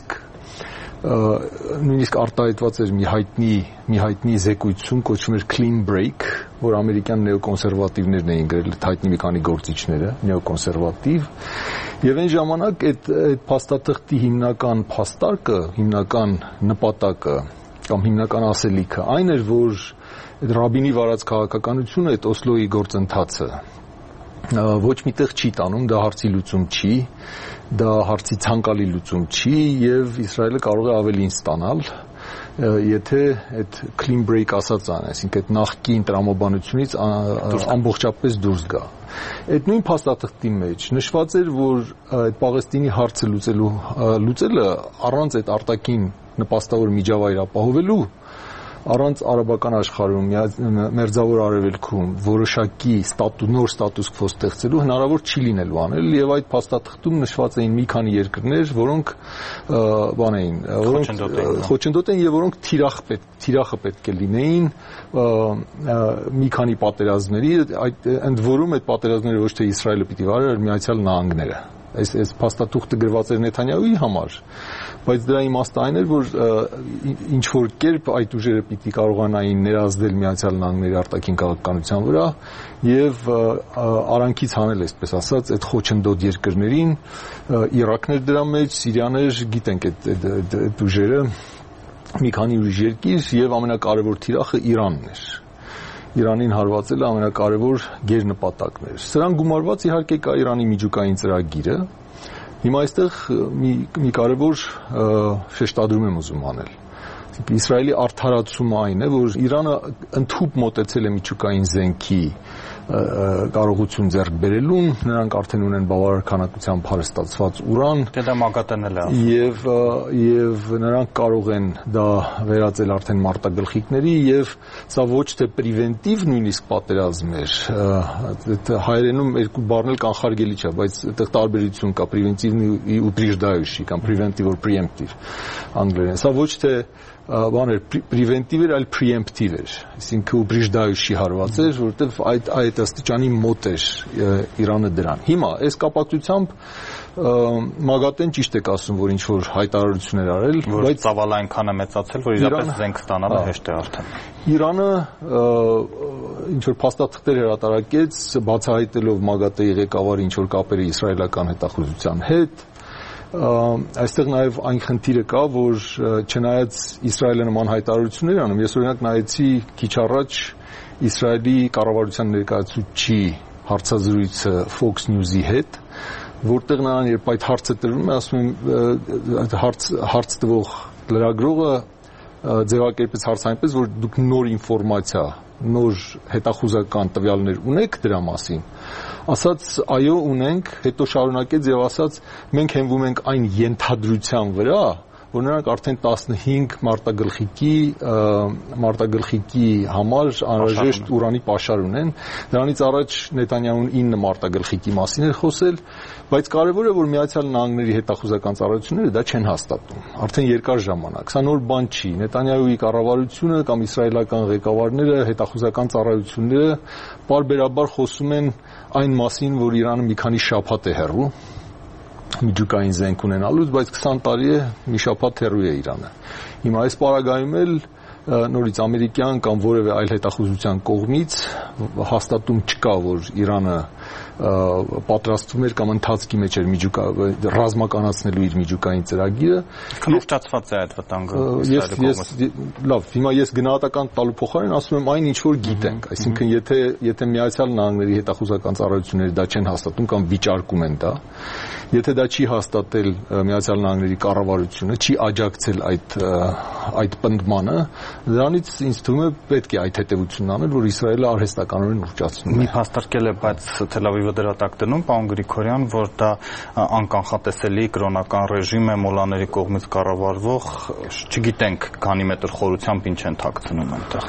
նույնիսկ արտահայտված էր մի հայտնի զեկույցում, կոչվում էր Clean Break, որ ամերիկյան նեոկոնսերվատիվներն էին գրել, հայտնի մի քանի գործիչները, նեոկոնսերվատիվ, եւ այն ժամանակ այդ փաստաթղթի հիմնական փաստարկը, հիմնական նպատակը կամ հիմնական ասելիքը այն էր, որ այդ Ռաբինի վարած քաղաքականությունը, այդ Օսլոյի գործընթացը ոչ միտեղ չի տանում, դա հարցի լուծում չի, դա հարցի ցանկալի լուծում չի եւ Իսրայելը կարող է ավելին ստանալ, եթե այդ clean break ասածն, այսինքն այդ նախկին տրամաբանությունից ամբողջապես դուրս գա։ Այդ նույն փաստաթղթի մեջ նշված էր, որ այդ Պաղեստինի հարցը լուծելը առանց այդ արտաքին նպաստավոր միջավայր ապահովելու առանց արաբական աշխարհում, մերձավոր արևելքում որոշակի նոր ստատուս քվո ստեղծելու հնարավոր չի լինելու անել եւ այդ փաստաթղթում նշված էին մի քանի երկրներ, որոնք խոչընդոտ են եւ որոնք թիրախը պետք է լինեին մի քանի պատերազմների, ընդ որում այդ պատերազմները ոչ թե Իսրայելը պիտի վարեր, այլ Միացյալ Նահանգները։ Այս փաստաթուղթը գրված էր Նեթանյահուի համար, բայց դրա իմաստը այն էր, որ ինչ որ կերպ այդ ուժերը պիտի կարողանային ներազդել Միացյալ Նահանգների արտաքին քաղաքականության վրա եւ արանքից հանել, այսպես ասած, այդ խոչընդոտ երկրներին, Իրաքն էր դրա մեջ, Սիրիան էր, գիտենք այդ ուժերը, մի քանի ուրիշ երկիր եւ ամենակարևոր թիրախը Իրանն էր։ Իրանին հարվածելը ամենակարևոր գերնպատակն էր։ Սրան գումարված իհարկե կա Իրանի միջուկային ծրագիրը։ Հիմա այստեղ մի կարևոր շեշտադրում եմ ուզում անել։ Իսրայելի արդարացումը այն է, որ Իրանը ընդհուպ մոտեցել է միջուկային զենքի կարողություն ձեռք բերելուն, նրանք արդեն ունեն բավարար քանակությամբ հարստացված ուրան, դա մագատանել է եւ նրանք կարող են դա վերածել արդեն մարտագլխիկների եւ սա ոչ թե պրիվենտիվ նույնիսկ պատերազմ էր, հայերենում երկու բառն էլ կանխարգելի չէ, բայց այդտեղ տարբերություն կա պրիվենտիվ ու упреждающий կամ preventive or preemptive անգլերեն, սա ոչ թե բաներ պրիվենտիվ էր, այլ preemptive էր, այսինքն упреждающий հարված էր, որովհետև այդ աստիճանի մոտ էր Իրանը դրան։ Հիմա այս կապակցությամբ Մագատեն ճիշտ եք ասում, որ ինչ որ հայտարարություն էր արել, բայց ծավալը այնքան է մեծացել, որ իրապես զենք ստանալը հեշտ է արդեն։ Իրանը ինչ որ փաստաթղթեր հրատարակեց, բացահայտելով Մագատեի ղեկավարի ինչ որ կապերը իսրայելական հետախուզության հետ, այստեղ նաև այն խնդիրը կա, որ չնայած Իսրայելը նման հայտարարություններ անում, ես օրինակ նայեցի քիչ առաջ Իսրայելի կառավարության ներկայացուցիչի հարցազրույցը Fox News-ի հետ, որտեղ նրան երբ այդ հարցը տրվում է, ասում են հարց տվող լրագրողը ձևակերպեց հարցը այնպես, որ դուք նոր ինֆորմացիա, նոր հետախուզական տվյալներ ունեք դրա մասին, ասաց այո ունենք, հետո շարունակեց եւ ասաց մենք հենվում ենք այն ենթադրության վրա, որ նրանք արդեն 15 մարտագլխիկի համար անհրաժեշտ ուրանի պաշար ունեն, դրանից առաջ Նեթանյահուն 9 մարտագլխիկի մասին էր խոսել, բայց կարևորը որ Միացյալ Նահանգների հետախուզական ծառայությունները դա չեն հաստատում, արդեն երկար ժամանակ, սա նոր բան չի, Նեթանյահուի կառավարությունը կամ իսրայելական ղեկավարները, հետախուզական ծառայությունները պարբերաբար խոսում են այն մասին, որ Իրանը մի քանի շաբաթ է հեռու միջուկային զենք ունենալուց, բայց 20 տարի է մի շաբաթ հեռու է Իրանը։ Հիմա այս պարագայում էլ նորից ամերիկյան կամ որևէ այլ հետախուզության կողմից հաստատում չկա, որ Իրանը պատրաստվում էր կամ ընթացքի մեջ էր ռազմականացնելու իր միջուկային ծրագիրը։ Քննարկված է այդ վտանգը Իսրայելի կողմից։ Լավ, հիմա ես գնահատական տալու փոխարեն ասում եմ այն ինչ որ գիտենք, այսինքն եթե Միացյալ Նահանգների հետախուզական ծառայությունները դա չեն հաստատում կամ վիճարկում են դա, եթե դա չի հաստատել Միացյալ Նահանգների կառավարությունը, չի աջակցել այդ պնդմանը, դրանից ինձ թվում է պետք է այդ հետևությունն անել, որ Իսրայելը արհեստականորեն ուռճացնում է։ Մի փաստարկել է, բայց Թել Ավիվը դրատակ դնում, պարոն Գրիգորյան, որ դա անկանխատեսելի կրոնական ռեժիմ է մոլաների կողմից կառավարվող, չգիտենք քանի մետր խորությամբ ինչ են թաքցնում այնտեղ։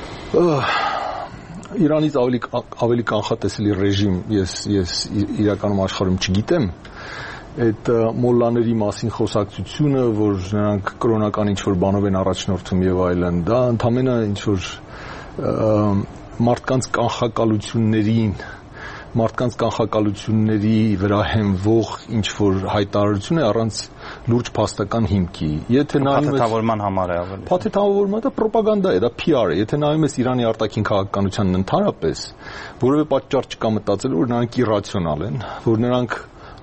Իրանից ավելի կանխատեսելի ռեժիմ ես իրականում աշխարհում չգիտեմ։ Այդ մոլլաների մասին խոսակցությունը, որ նրանք կրոնական ինչ-որ բանով են առաջնորդում եւ այլն, դա ընդհանրապես ինչ-որ մարդկանց կանխակալությունների վրա հենվող ինչ-որ հայտարարություն է առանց լուրջ փաստական հիմքի։ Եթե նայում ես փաթեթավորման համար է ավելի։ Փաթեթավորումը դա պրոպագանդա է, դա PR է։ Եթե նայում ես Իրանի արտաքին քաղաքականությանն ընդհանրապես, որևէ պատճառ չկա մտածել, որ նրանք իրացիոնալ են, որ նրանք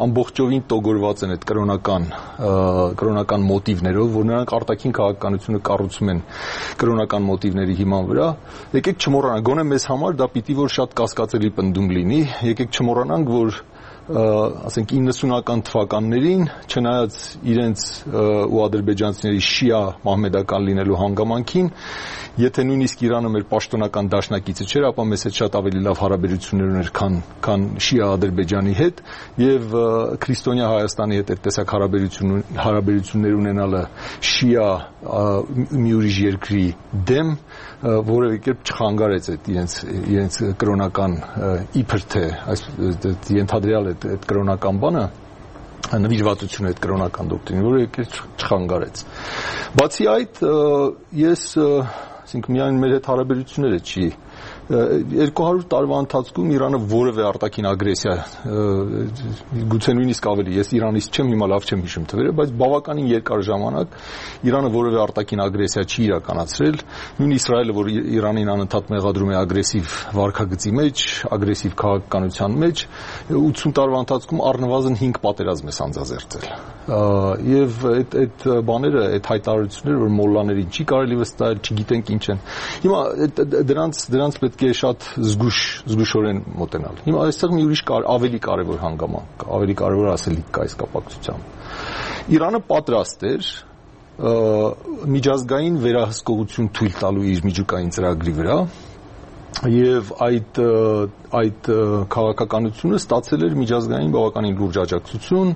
ամբողջովին տոգորված են այդ կրոնական մոտիվներով, որ նրանք արտաքին քաղաքականությունը կառուցում են կրոնական մոտիվների հիման վրա, եկեք չմոռանանք, գոնե մեզ համար դա պիտի որ շատ կասկածելի պնդում լինի, եկեք չմոռանանք, որ ասենք 90-ական թվականներին, չնայած իրենց ու ադրբեջանցիների շիա մահմեդական լինելու հանգամանքին, եթե նույնիսկ Իրանը մեր պաշտոնական դաշնակիցը չէր, ապա մեզ հետ շատ ավելի լավ հարաբերություններ ուներ, քան շիա Ադրբեջանի հետ, եւ քրիստոնյա Հայաստանի հետ այդ տեսակ հարաբերություններ ունենալը շիա մի ուրիշ երկրի դեմ որևէ կերպ չխանգարեց իրենց կրոնական իբր թե ենթադրյալ այդ կրոնական բանը նվիրվածությունը այդ կրոնական դոկտրին, որը չխանգարեց։ Բացի այդ, ես միայն մեր հետ հարաբերությունները չի 200 տարվա ընթացքում Իրանը որևէ արտաքին ագրեսիա, գուցե նույնիսկ ավելի, ես Իրանից չեմ, հիմա լավ չեմ հիշում թվերը, բայց բավականին երկար ժամանակ Իրանը որևէ արտաքին ագրեսիա չի իրականացրել, նույն Իսրայելը, որ Իրանին անընդհատ մեղադրում է ագրեսիվ վարքագծի մեջ, ագրեսիվ քաղաքականության մեջ, 80 տարվա ընթացքում առնվազն 5 պատերազմ է սանձազերծել։ Եվ այդ բաները, այդ հայտարարությունները, որ մոլլաներին չի կարելի վստահել, չգիտենք ինչ են։ Հիմա դրանց պետք է շատ զգուշորեն մոտենալ։ Հիմա այստեղ մի ուրիշ ավելի կարևոր հանգամանք, ավելի կարևոր ասելիք կա այս կապակցությամբ։ Իրանը պատրաստ էր միջազգային վերահսկողություն թույլ տալու իր միջուկային ծրագրի վրա, եւ այդ քաղաքականությունը ստացել էր միջազգային բավականին լուրջ աջակցություն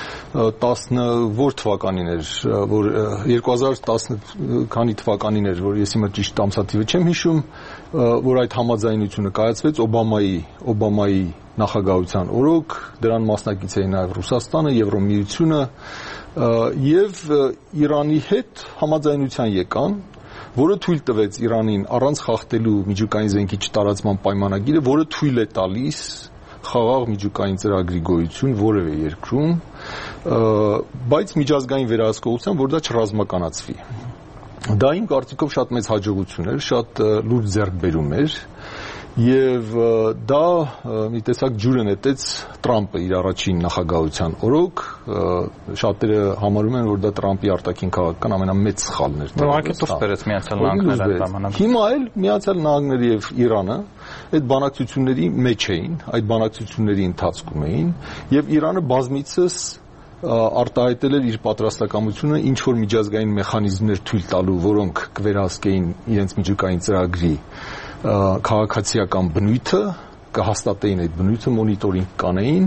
10 թվականին էր, որ 2010 քանի թվականին էր, որ ես հիմա ճիշտ ամսաթիվը չեմ հիշում, որ այդ համաձայնությունը կայացվեց Օբամայի նախագահության օրոք, դրան մասնակից էին նաև Ռուսաստանը, Եվրոմիությունը եւ Իրանի հետ համաձայնության եկան, որը թույլ տվեց Իրանին առանց խախտելու միջուկային զենքի չտարածման պայմանագիրը, որը թույլ է տալիս խաղաղ միջուկային ծրագրի գոյություն որևէ երկրում, բայց միջազգային վերահսկողությամբ, որ դա չռազմականացվի։ Դա իմ կարծիքով շատ մեծ հաջողություն էր, շատ լուրջ ձեռքբերում էր, եւ դա մի տեսակ ջուրը նետեց Տրամպը իր առաջին նախագահության օրոք, շատերը համարում են, որ դա Տրամպի արտաքին քաղաքական ամենամեծ սխալն էր։ Ուղղակի դուրս բերեց Միացյալ Նահանգները այդ ժամանակ։ Հիմա էլ Միացյալ Նահանգները եւ Իրանը այդ բանակցությունների մեջ էին, այդ բանակցությունների ընթացքում էին, եւ Իրանը բազմիցս արտահայտել էր իր պատրաստակամությունը ինչ որ միջազգային մեխանիզմներ թույլ տալու, որոնք կվերահսկեին իրենց միջուկային ծրագրի քաղաքացիական բնույթը, կհաստատեին այդ բնույթը, մոնիտորինգ կանեին,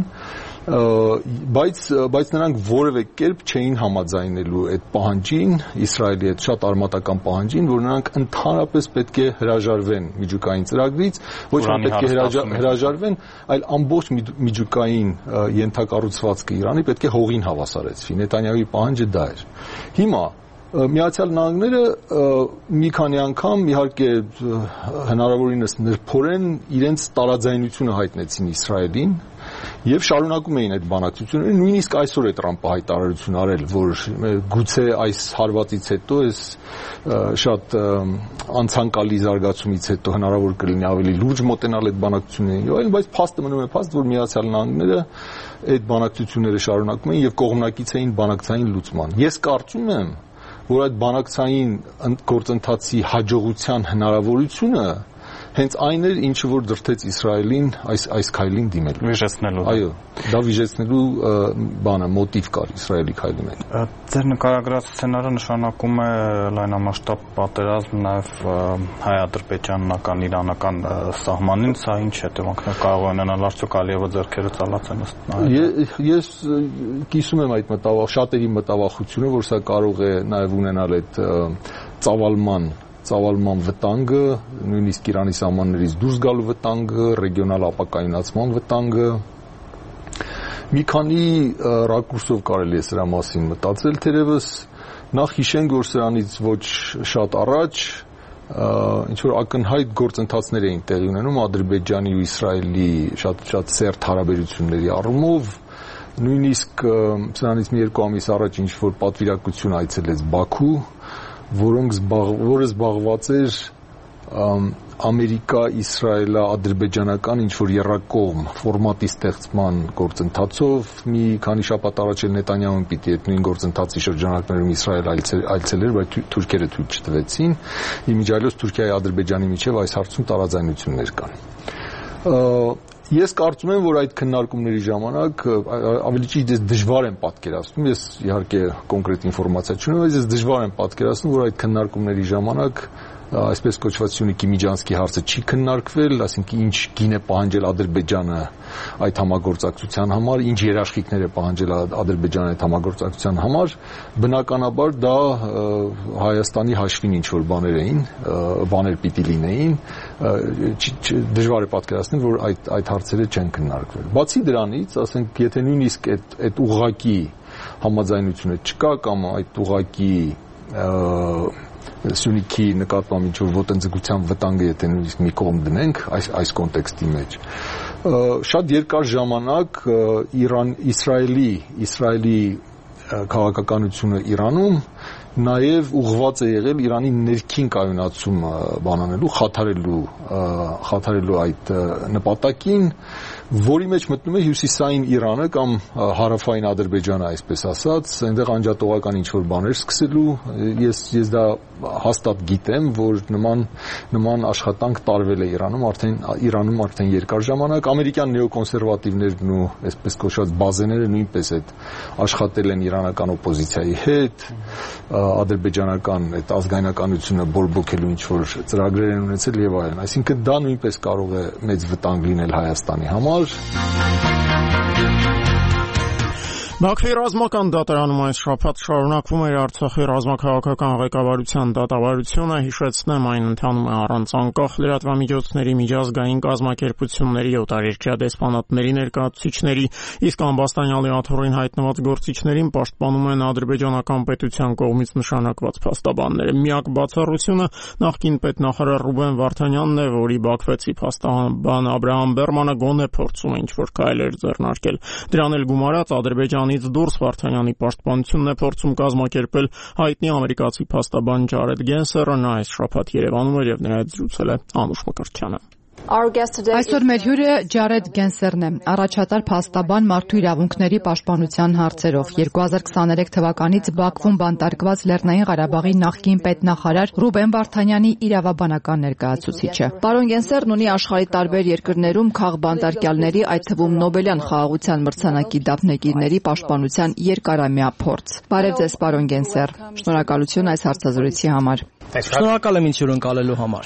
բայց նրանք որևէ կերպ չէին համաձայնելու այդ պահանջին, Իսրայելի այդ շատ արմատական պահանջին, որ նրանք ընդհանրապես պետք է հրաժարվեն միջուկային ծրագրից, ոչ միայն պետք է հրաժարվեն, այլ ամբողջ միջուկային ենթակառուցվածքը Իրանի պետք է հողին հավասարեցվի։ Նետանյահուի պահանջը դա էր։ Հիմա Միացյալ Նահանգները մի քանի անգամ իհարկե հնարավորինս նրբորեն իրենց տարաձայնությունը հայտնեցին Իսրայելին եւ շարունակում էին այդ բանակցությունները, նույնիսկ այսօր է Տրամպը հայտարարություն արել, որ գուցե այս հարվածից հետո այս շատ անցանկալի զարգացումից հետո հնարավոր կլինի ավելի լուրջ մոտենալ այդ բանակցություններին եւ այլն, բայց փաստը մնում է փաստ, որ Միացյալ Նահանգները այդ բանակցությունները շարունակում են եւ կողմնակից էին բանակցային լուծման։ Ես կարծում եմ, որ այդ բանակցային գործընթացի հաջողության հնարավորությունը հենց այն էր, ինչը որ դրդեց Իսրայելին այս քայլին դիմելու։ Վիժեցնելու։ Այո, դա վիժեցնելու բանը մոտիվ կար Իսրայելի քայլի մեջ։ Ձեր նկարագրած սցենարը նշանակում է լայնամասշտաբ պատերազմ նաև հայ-ադրբեջանական իրանական սահմանին, սա ինչ հետևանքներ կարող է ունենալ, արդյոք Ալիևը ձեռքերը ծալած են։ Ես կիսում եմ այդ շատերի մտավախությունը, որ սա կարող է նաև ունենալ այդ ծավալման վտանգը, նույնիսկ Իրանի սահմաններից դուրս գալու վտանգը, ռեգիոնալ ապակայունացման վտանգը։ Մի քանի ռակուրսով կարելի է սրա մասին մտածել, թերևս նախ հիշենք, որ սրանից ոչ շատ առաջ ինչ որ ակնհայտ գործընթացներ էին տեղի ունենում Ադրբեջանի ու Իսրայելի շատ սերտ հարաբերությունների առումով, նույնիսկ սրանից մի երկու ամիս առաջ ինչ որ պատվիրակություն այցելեց Բաքու, որը զբաղված էր ամերիկա-իսրայելա-ադրբեջանական ինչ-որ եռակողմ ֆորմատի ստեղծման գործընթացով մի քանի շաբաթ առաջ էլ Նետանյահուն պիտի այդ նույն գործընթացի շրջանակներում Իսրայել այցելեր, բայց թուրքերը թույլ չտվեցին։ Իմիջիայլոց Թուրքիայի Ադրբեջանի միջև այս հարցում տարաձայնություններ կան։ Ես կարծում եմ, որ այդ քննարկումների ժամանակ ավելի ճիշտ ես դժվար եմ պատկերացնում, ես իհարկե կոնկրետ ինֆորմացիա չունեմ, բայց ես դժվար եմ պատկերացնում, որ այդ քննարկումների ժամանակ այսպես կոչված Սյունիքի Միջանցքի հարցը չի քննարկվել, ասինքն ինչ գին է պահանջել Ադրբեջանը այդ համագործակցության համար, ինչ երաշխիքներ է պահանջել Ադրբեջանը այդ համագործակցության համար, բնականաբար դա Հայաստանի հաշվին ինչ որ բաներ պիտի լինեին, դժվար է պատկերացնել, որ այդ հարցերը չեն քննարկվել։ Բացի դրանից, ասենք, եթե նույնիսկ այդ ուղղակի համաձայնությունը չկա կամ այդ ուղղակի Սյունիքի նկատմամբ ինչ-որ ոտնձգության վտանգը եթե նույնիսկ մի կողմ դնենք այս կոնտեքստի մեջ, շատ երկար ժամանակ Իսրայելի քաղաքականությունը Իրանում նաև ուղղված է եղել Իրանի ներքին կայունացումը բանանելու, խաթարելու այդ նպատակին, որի մեջ մտնում է հյուսիսային Իրանը կամ հարավային Ադրբեջանը, այսպես ասած, այնտեղ անջատողական ինչ-որ բաներ սկսելու, ես դա հաստատ գիտեմ, որ նման աշխատանք տարվել է Իրանում արդեն երկար ժամանակ, ամերիկյան նեոկոնսերվատիվներն ու այսպես կոչված բազեները նույնպես այդ աշխատել են իրանական օպոզիցիայի հետ, ադրբեջանական այդ ազգայնականությունը բորբոքելու ինչ-որ ծրագրեր են ունեցել եւ այլն, այսինքն դա նույնպես կարող է մեծ վտանգ լինել Հայաստանի համար։ Բաքվի ռազմական դատարանում այս շաբաթ շարունակվում էր Արցախի ռազմաքաղաքական ղեկավարության դատավարությունը, հիշեցնեմ, այն ընթանում է առանց անկախ լրատվամիջոցների, միջազգային կազմակերպությունների, օտարերկրյա դեսպանատների ներկայացուցիչների, իսկ ամբաստանյալի աթոռին հայտնված գործիչներին պաշտպանում են ադրբեջանական պետության կողմից նշանակված փաստաբանները։ Միակ բացառությունը նախկին պետնախարար Ռուբեն Վարդանյանն է, որի բաքվեցի փաստաբան Աբրահամ Բերմանը գոնե փորձում է ինչ-որ քայլեր ձեռնարկել։ Դրան էլ գումարած Ադրբեջանից դուրս Վարդանյանի պաշտպանությունն է փորձում կազմակերպել հայտնի ամերիկացի փաստաբան Ջարեդ Գենսերը, նա այս շաբաթ Երևանում էր եւ նրա հետ զրուցել է Անուշ Մկրտչյանը։ Այսօր մեր հյուրը Ջարեդ Գենսերն է, առաջատար փաստաբան մարդու իրավունքների պաշտպանության հարցերով։ 2023 թվականից Բաքվում բանտարկված Լեռնային Ղարաբաղի նախկին պետնախարար Ռուբեն Վարդանյանի իրավաբանական ներկայացուցիչը։ Պարոն Գենսերն ունի աշխարհի տարբեր երկրներում քաղբանտարկյալների, այդ թվում Նոբելյան խաղաղության մրցանակի դափնեկիրների պաշտպանության երկարամյա փորձ։ Բարև ձեզ, պարոն Գենսեր։ Շնորհակալություն այս հարցազրույցի համար։ Շնորհակալ եմ ինձ հյուրընկալելու համար։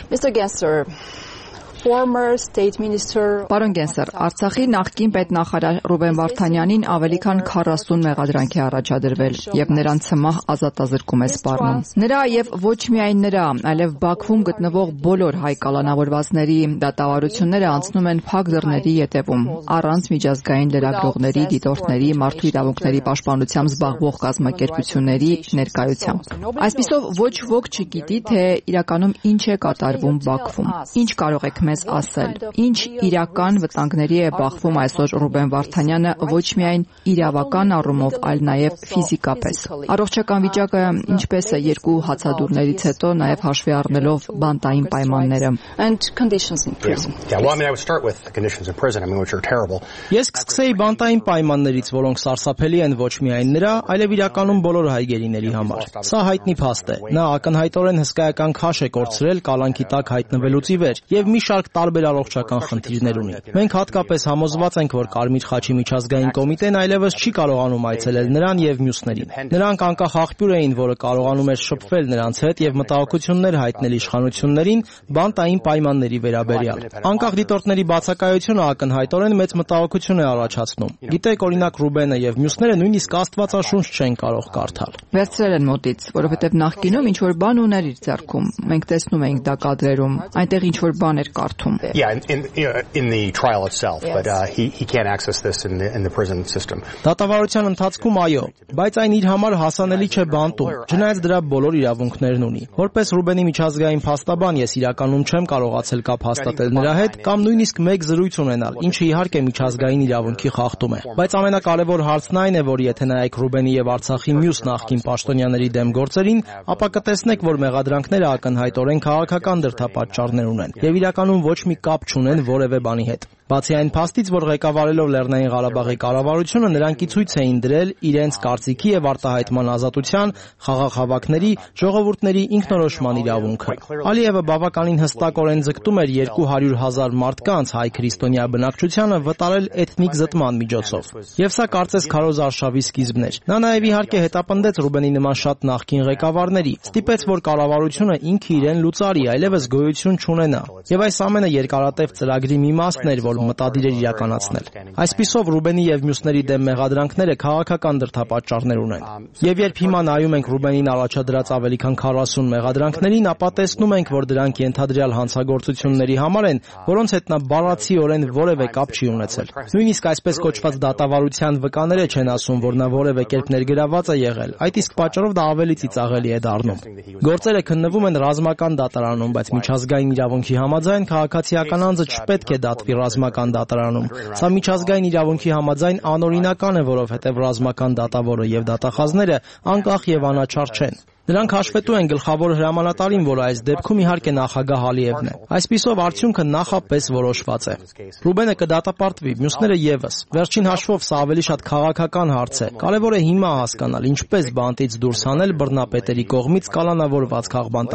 Պարոն Գենսեր, Արցախի նախկին պետնախարար Ռուբեն Վարդանյանին ավելի քան 40 մեղադրանք է առաջադրվել եւ նրան ցմահ ազատազրկում է սպառնում։ Նրա եւ ոչ միայն նրա, այլև Բաքվում գտնվող բոլոր հայ կալանավորվածների դատավարությունները անցնում են փակ դռների ետևում, առանց միջազգային լրագրողների, դիտորդների, մարդու իրավունքների պաշտպանությամբ զբաղվող կազմակերպությունների ներկայությամբ։ Այսպիսով ոչ ոք չգիտի, թե իրականում ինչ է կատարվում Բաքվում։ Ինչ կարող եք մեզ ասել, ինչ իրական վտանգների է բախվում այսօր Ռուբեն Վարդանյանը ոչ միայն իրավական առումով, այլ նաև ֆիզիկապես։ Առողջական վիճակը ինչպես է երկու հացադուլներից հետո, նաև հաշվի առնելով բանտային պայմանները։ Ես կսկսեի բանտային պայմաններից, որոնք սարսափելի են ոչ միայն նրա, այլև իրականում բոլոր հայգերիների համար։ Սա հայտնի փաստ է։ Նա ակնհայտորեն հսկայական քաշ է կորցրել կալանքի տակ հայտնվելուց ի վեր եւ մի շարք տարբեր առողջական խնդիրներ ունի։ Մենք հատկապես համոզված ենք, որ Կարմիր խաչի միջազգային կոմիտեն այլևս չի կարողանում այցելել նրան եւ մյուսներին։ Նրանք անկախ աղբյուր էին, որը կարողանում էր շփվել նրանց հետ եւ մտահոգություններ հայտնել իշխանություններին բանտային պայմանների վերաբերյալ։ Անկախ դիտորդների բացակայությունը ակնհայտորեն մեծ մտահոգություն է առաջացնում։ Գիտեք, օրինակ Ռուբենը եւ մյուսները նույնիսկ Աստվածաշունչ չեն կարող կարդալ։ Վերցրել են մոտից, որովհետեւ նախկինում ինչ որ բան ուներ իր ձեռքում։ Մենք տեսնում էինք դա կադրերում։ Այնտեղ ինչ որ բան էր կարդում։ կարդում։ Դատավարության ընթացքում այո, բայց այն իր համար հասանելի չէ բանտում, չնայած դրա բոլոր իրավունքներն ունի։ Որպես Ռուբենի միջազգային փաստաբան ես իրականում չեմ կարողացել կապ հաստատել նրա հետ կամ նույնիսկ մեկ զրույց ունենալ, ինչը իհարկե միջազգային իրավունքի խախտում է։ Բայց ամենակարևոր հարցն այն է, որ եթե նայեք Ռուբենի եւ Արցախի մյուս նախկին պաշտոնյաների դեմ գործերին, ապա կտեսնեք, որ մեղադրանքները ակնհայտորեն քաղաքական դրդապատճառներ ունեն եւ իրականում ոչ մի կապ չունեն որևէ բանի հետ։ Բացի այն փաստից, որ ղեկավարելով Լեռնային Ղարաբաղի կառավարությունը նրանք ի ցույց էին դրել իրենց կարծիքի եւ արտահայտման ազատության, խաղաղ հավաքների, ժողովուրդների ինքնորոշման իրավունքը։ Ալիևը բավականին հստակորեն ձգտում էր 200,000 մարդկանց հայ քրիստոնյա բնակչությանը վտարել էթնիկ զտման միջոցով։ Եվ սա կարծես քարոզ արշավի սկիզբն էր։ Նա նաեւ իհարկե հետապնդեց Ռուբենի նման շատ նախկին ղեկավարների, ստիպեց, որ կառավարությունը ինքը իրեն լուծարի, այլևս գոյություն չունենա։ Եվ այս ամենը երկարատև ծրագրի մի մասն էր, որ մտադիր էր իրականացնել։ Այսպիսով Ռուբենի եւ մյուսների դեմ մեղադրանքները քաղաքական դրդապատճառներ ունեն։ Եվ երբ հիմա նայում ենք Ռուբենին առաջադրած ավելի քան 40 մեղադրանքներին, ապա տեսնում ենք, որ դրանք ենթադրյալ հանցագործությունների համար են, որոնց հետ նա բառացիորեն որևէ կապ չի ունեցել։ Նույնիսկ այսպես կոչված դատավարության վկաները չեն ասում, որ նա որևէ կերպ ներգրաված է եղել, այդ իսկ պատճառով դա ավելի ծիծաղելի է դառնում։ Գործերը քննվում են ռազմական դատարանում, բայց միջազգային իրավունքի համաձայն քաղաքացիական անձը չպետք է դատվի ռազմական դատարանում։ Սա միջազգային իրավունքի համաձայն անօրինական է, որովհետև ռազմական դատավորը եւ դատախազները անկախ եւ անաչառ չեն։ Նրանք հաշվետու են գլխավոր հրամանատարին, որը այս դեպքում իհարկե նախագահ Ալիևն է։ Այսպիսով արդյունքը նախապես որոշված է։ Ռուբենը կդատապարտվի, մյուսները եւս։ Վերջին հաշվով սա ավելի շատ քաղաքական հարց է։ Կարևոր է հիմա հասկանալ, ինչպես բանտից դուրս հանել բռնապետերի կողմից կալանավորված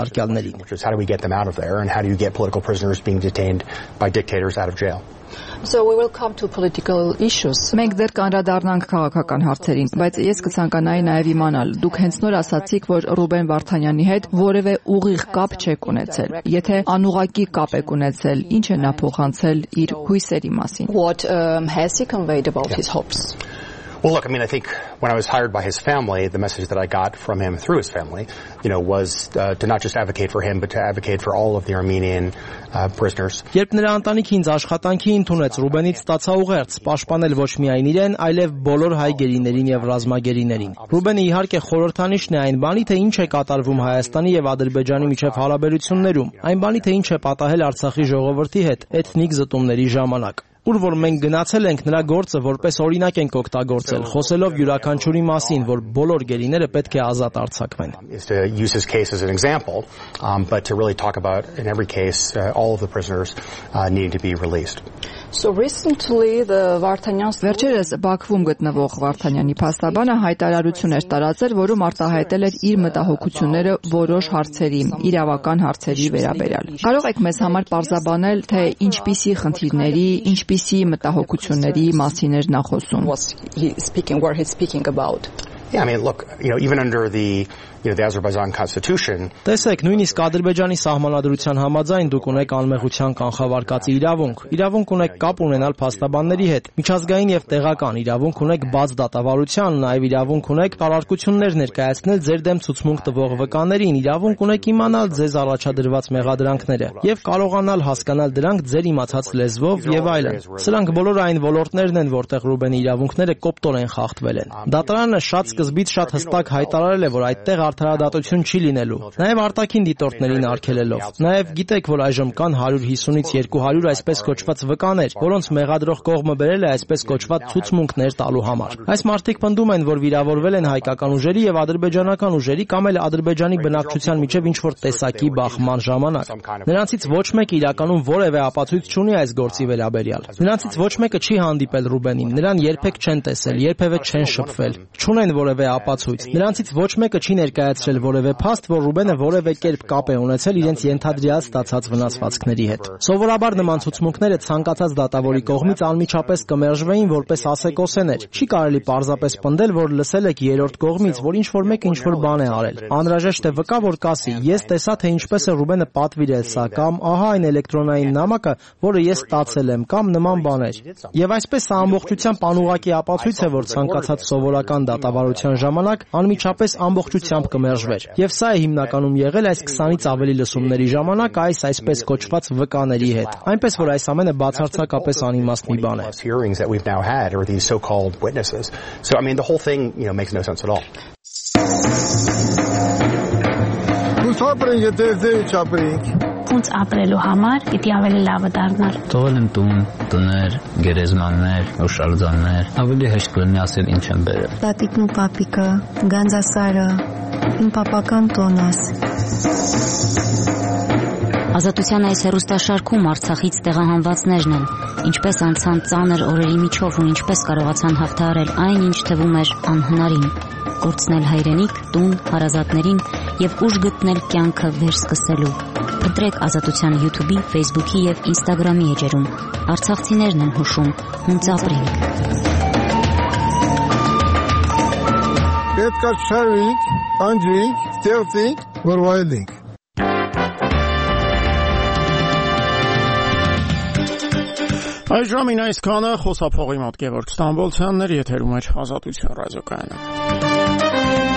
քաղբանտարկյալներին։ So we will come to political issues. Մենք դեռ կանդրադառնանք քաղաքական հարցերին, բայց ես կցանկանայի նաև իմանալ, դուք հենց նոր ասացիք, որ Ռուբեն Վարդանյանի հետ որևէ ուղիղ կապ չեք ունեցել։ Եթե անուղղակի կապ եք ունեցել, ինչ է նա փոխանցել իր հույսերի մասին? What has he conveyed about his hopes? Well, look, I think when I was hired by his family, the message that I got from him through his family, was to not just advocate for him, but to advocate for all of the Armenian prisoners. Երբ նրա ընտանիքը ինձ աշխատանքի ընդունեց, Ռուբենից ստացա ուղերձ պաշտպանել ոչ միայն իրեն, այլև բոլոր հայ գերիներին եւ ռազմագերիներին։ Ռուբենը իհարկե խորհրդանիշն է այն բանի, թե ինչ է կատարվում Հայաստանի եւ Ադրբեջանի միջև հարաբերություններում, այն բանի, թե ինչ է պատահել Արցախի ժողովրդի հետ էթնիկ զտումների ժամանակ։ Ուր որ մենք գնացել ենք, նրա գործը որպես օրինակ ենք օգտագործել, խոսելով յուրաքանչյուրի մասին, որ բոլոր գերիները պետք է ազատ արձակվեն։ Use his case as an example, but to really talk about in every case all of the prisoners need to be released. So recently the Vartanyan's Վերջերս Բաքվում գտնվող Վարդանյանի փաստաբանը հայտարարություն էր տարածել, որում արտահայտել էր իր մտահոգությունները որոշ հարցերի, իրավական հարցերի վերաբերյալ։ Կարող եք մեզ համար պարզաբանել, թե ինչպիսի խնդիրների, ինչպիսի մտահոգությունների մասին էր նա խոսում։ Yeah, look, even under the Azerbaijan constitution. Տեսեք, նույնիսկ Ադրբեջանի սահմանադրության համաձայն դուք ունեք անմեղության կանխավարկածի իրավունք ունեք կապ ունենալ փաստաբանների հետ, միջազգային եւ տեղական իրավունք ունեք բաց դատավարության, նաեւ իրավունք ունեք տարարկություններ ներկայացնել ձեր դեմ ցուցմունք տվող վկաներին, իրավունք ունեք իմանալ ձեզ առաջադրված մեղադրանքները եւ կարողանալ հասկանալ դրանք ձեր իմացած լեզվով եւ այլն։ Սրանք բոլոր այն ոլորտներն են, որտեղ Ռուբենի իրավունքները կոպտորեն խախտվել են։ Դատարանը շատ սկզբից շատ հստակ հայտարարել է, որ այդտեղ արդարադատություն չի լինելու, նաև արտաքին դիտորդներին արգելելով։ Նաև գիտեք, որ այժմ կան 150-ից 200 այսպես կոչված վկաներ, որոնց մեղադրող կողմը բերել է այսպես կոչված ցուցմունքներ տալու համար։ Այս մարդիկ պնդում են, որ վիրավորվել են հայկական ուժերի եւ ադրբեջանական ուժերի կամ էլ Ադրբեջանի բնակչության միջև ինչ-որ տեսակի բախման ժամանակ։ Նրանցից ոչ մեկը իրականում որևէ ապացույց չունի այս գործի վերաբերյալ։ Նրանցից ոչ մեկը չի հանդիպել Ռուբենին, նրան երբեք չեն տեսել, երբևէ չեն շփվել։ Չունեն որևէ ապացույց։ Նրանցից ոչ մեկը չի ներկայացրել որևէ փաստ, որ Ռուբենը որևէ կերպ կապ է ունեցել իրենց ենթադրյալ ստացած վնասվածքների հետ։ Սովորաբար նման ցուցմունքները ցանկացած դատավորի կողմից անմիջապես կմերժվեին որպես ասեկոսեներ։ Չի կարելի պարզապես պնդել, որ լսել եք երրորդ կողմից, որ ինչ-որ մեկը ինչ-որ բան է արել։ Անհրաժեշտ է վկա, որ կասի. ես տեսա, թե ինչպես է Ռուբենը պատվիրել սա, կամ ահա այն էլեկտրոնային նամակը, որը ես ստացել եմ, կամ նման բաներ։ Եվ այսպես սա ամբողջությամբ անուղղակի ապացույց է, որ ցանկացած սովորական դատավարության ժամանակ անմիջապես ամբողջությամբ կմերժվեր։ Եվ սա է հիմնականում եղել այս 20-ից ավելի լսումների ժամանակ այս այսպես կոչված վկաների հետ։ Այնպես որ այս ամենը բացարձակապես անիմաստ մի բան է։ So I mean the whole thing, makes no sense at all. Ոնց ապրելու համար պիտի ավելի լավը դառնար։ Թողել եմ տուն, տներ, գերեզմաններ, հուշարձաններ, ավելի հեշտ կլինի ասել ինչ եմ բերել։ Տատիկն ու պապիկը, Գանձասարը, իմ պապական տոնս։ Ազատության այս հեռուստաշարքում Արցախից տեղահանվածներն են, ինչպես անցան ծանր օրերի միջով ու ինչպես կարողացան հաղթահարել այն, ինչ թվում էր անհնարին, կորցնել հայրենիք, տուն, հարազատներին եւ ուժ գտնել կյանքը վերսկսելու։ Ընտրեք Ազատության YouTube-ի, Facebook-ի եւ Instagram-ի էջերում։ Արցախցիներն են հուշում, հունց ապրենք։ Պետք է շարվենք, անջրենք, ստեղծենք, որ վայելենք։ Այս ժամին այսքանը խոսափողի մոտ Գևորգ Ստամբոլցյանն էր, եթերում էր Ազատություն ռադիոկայանը։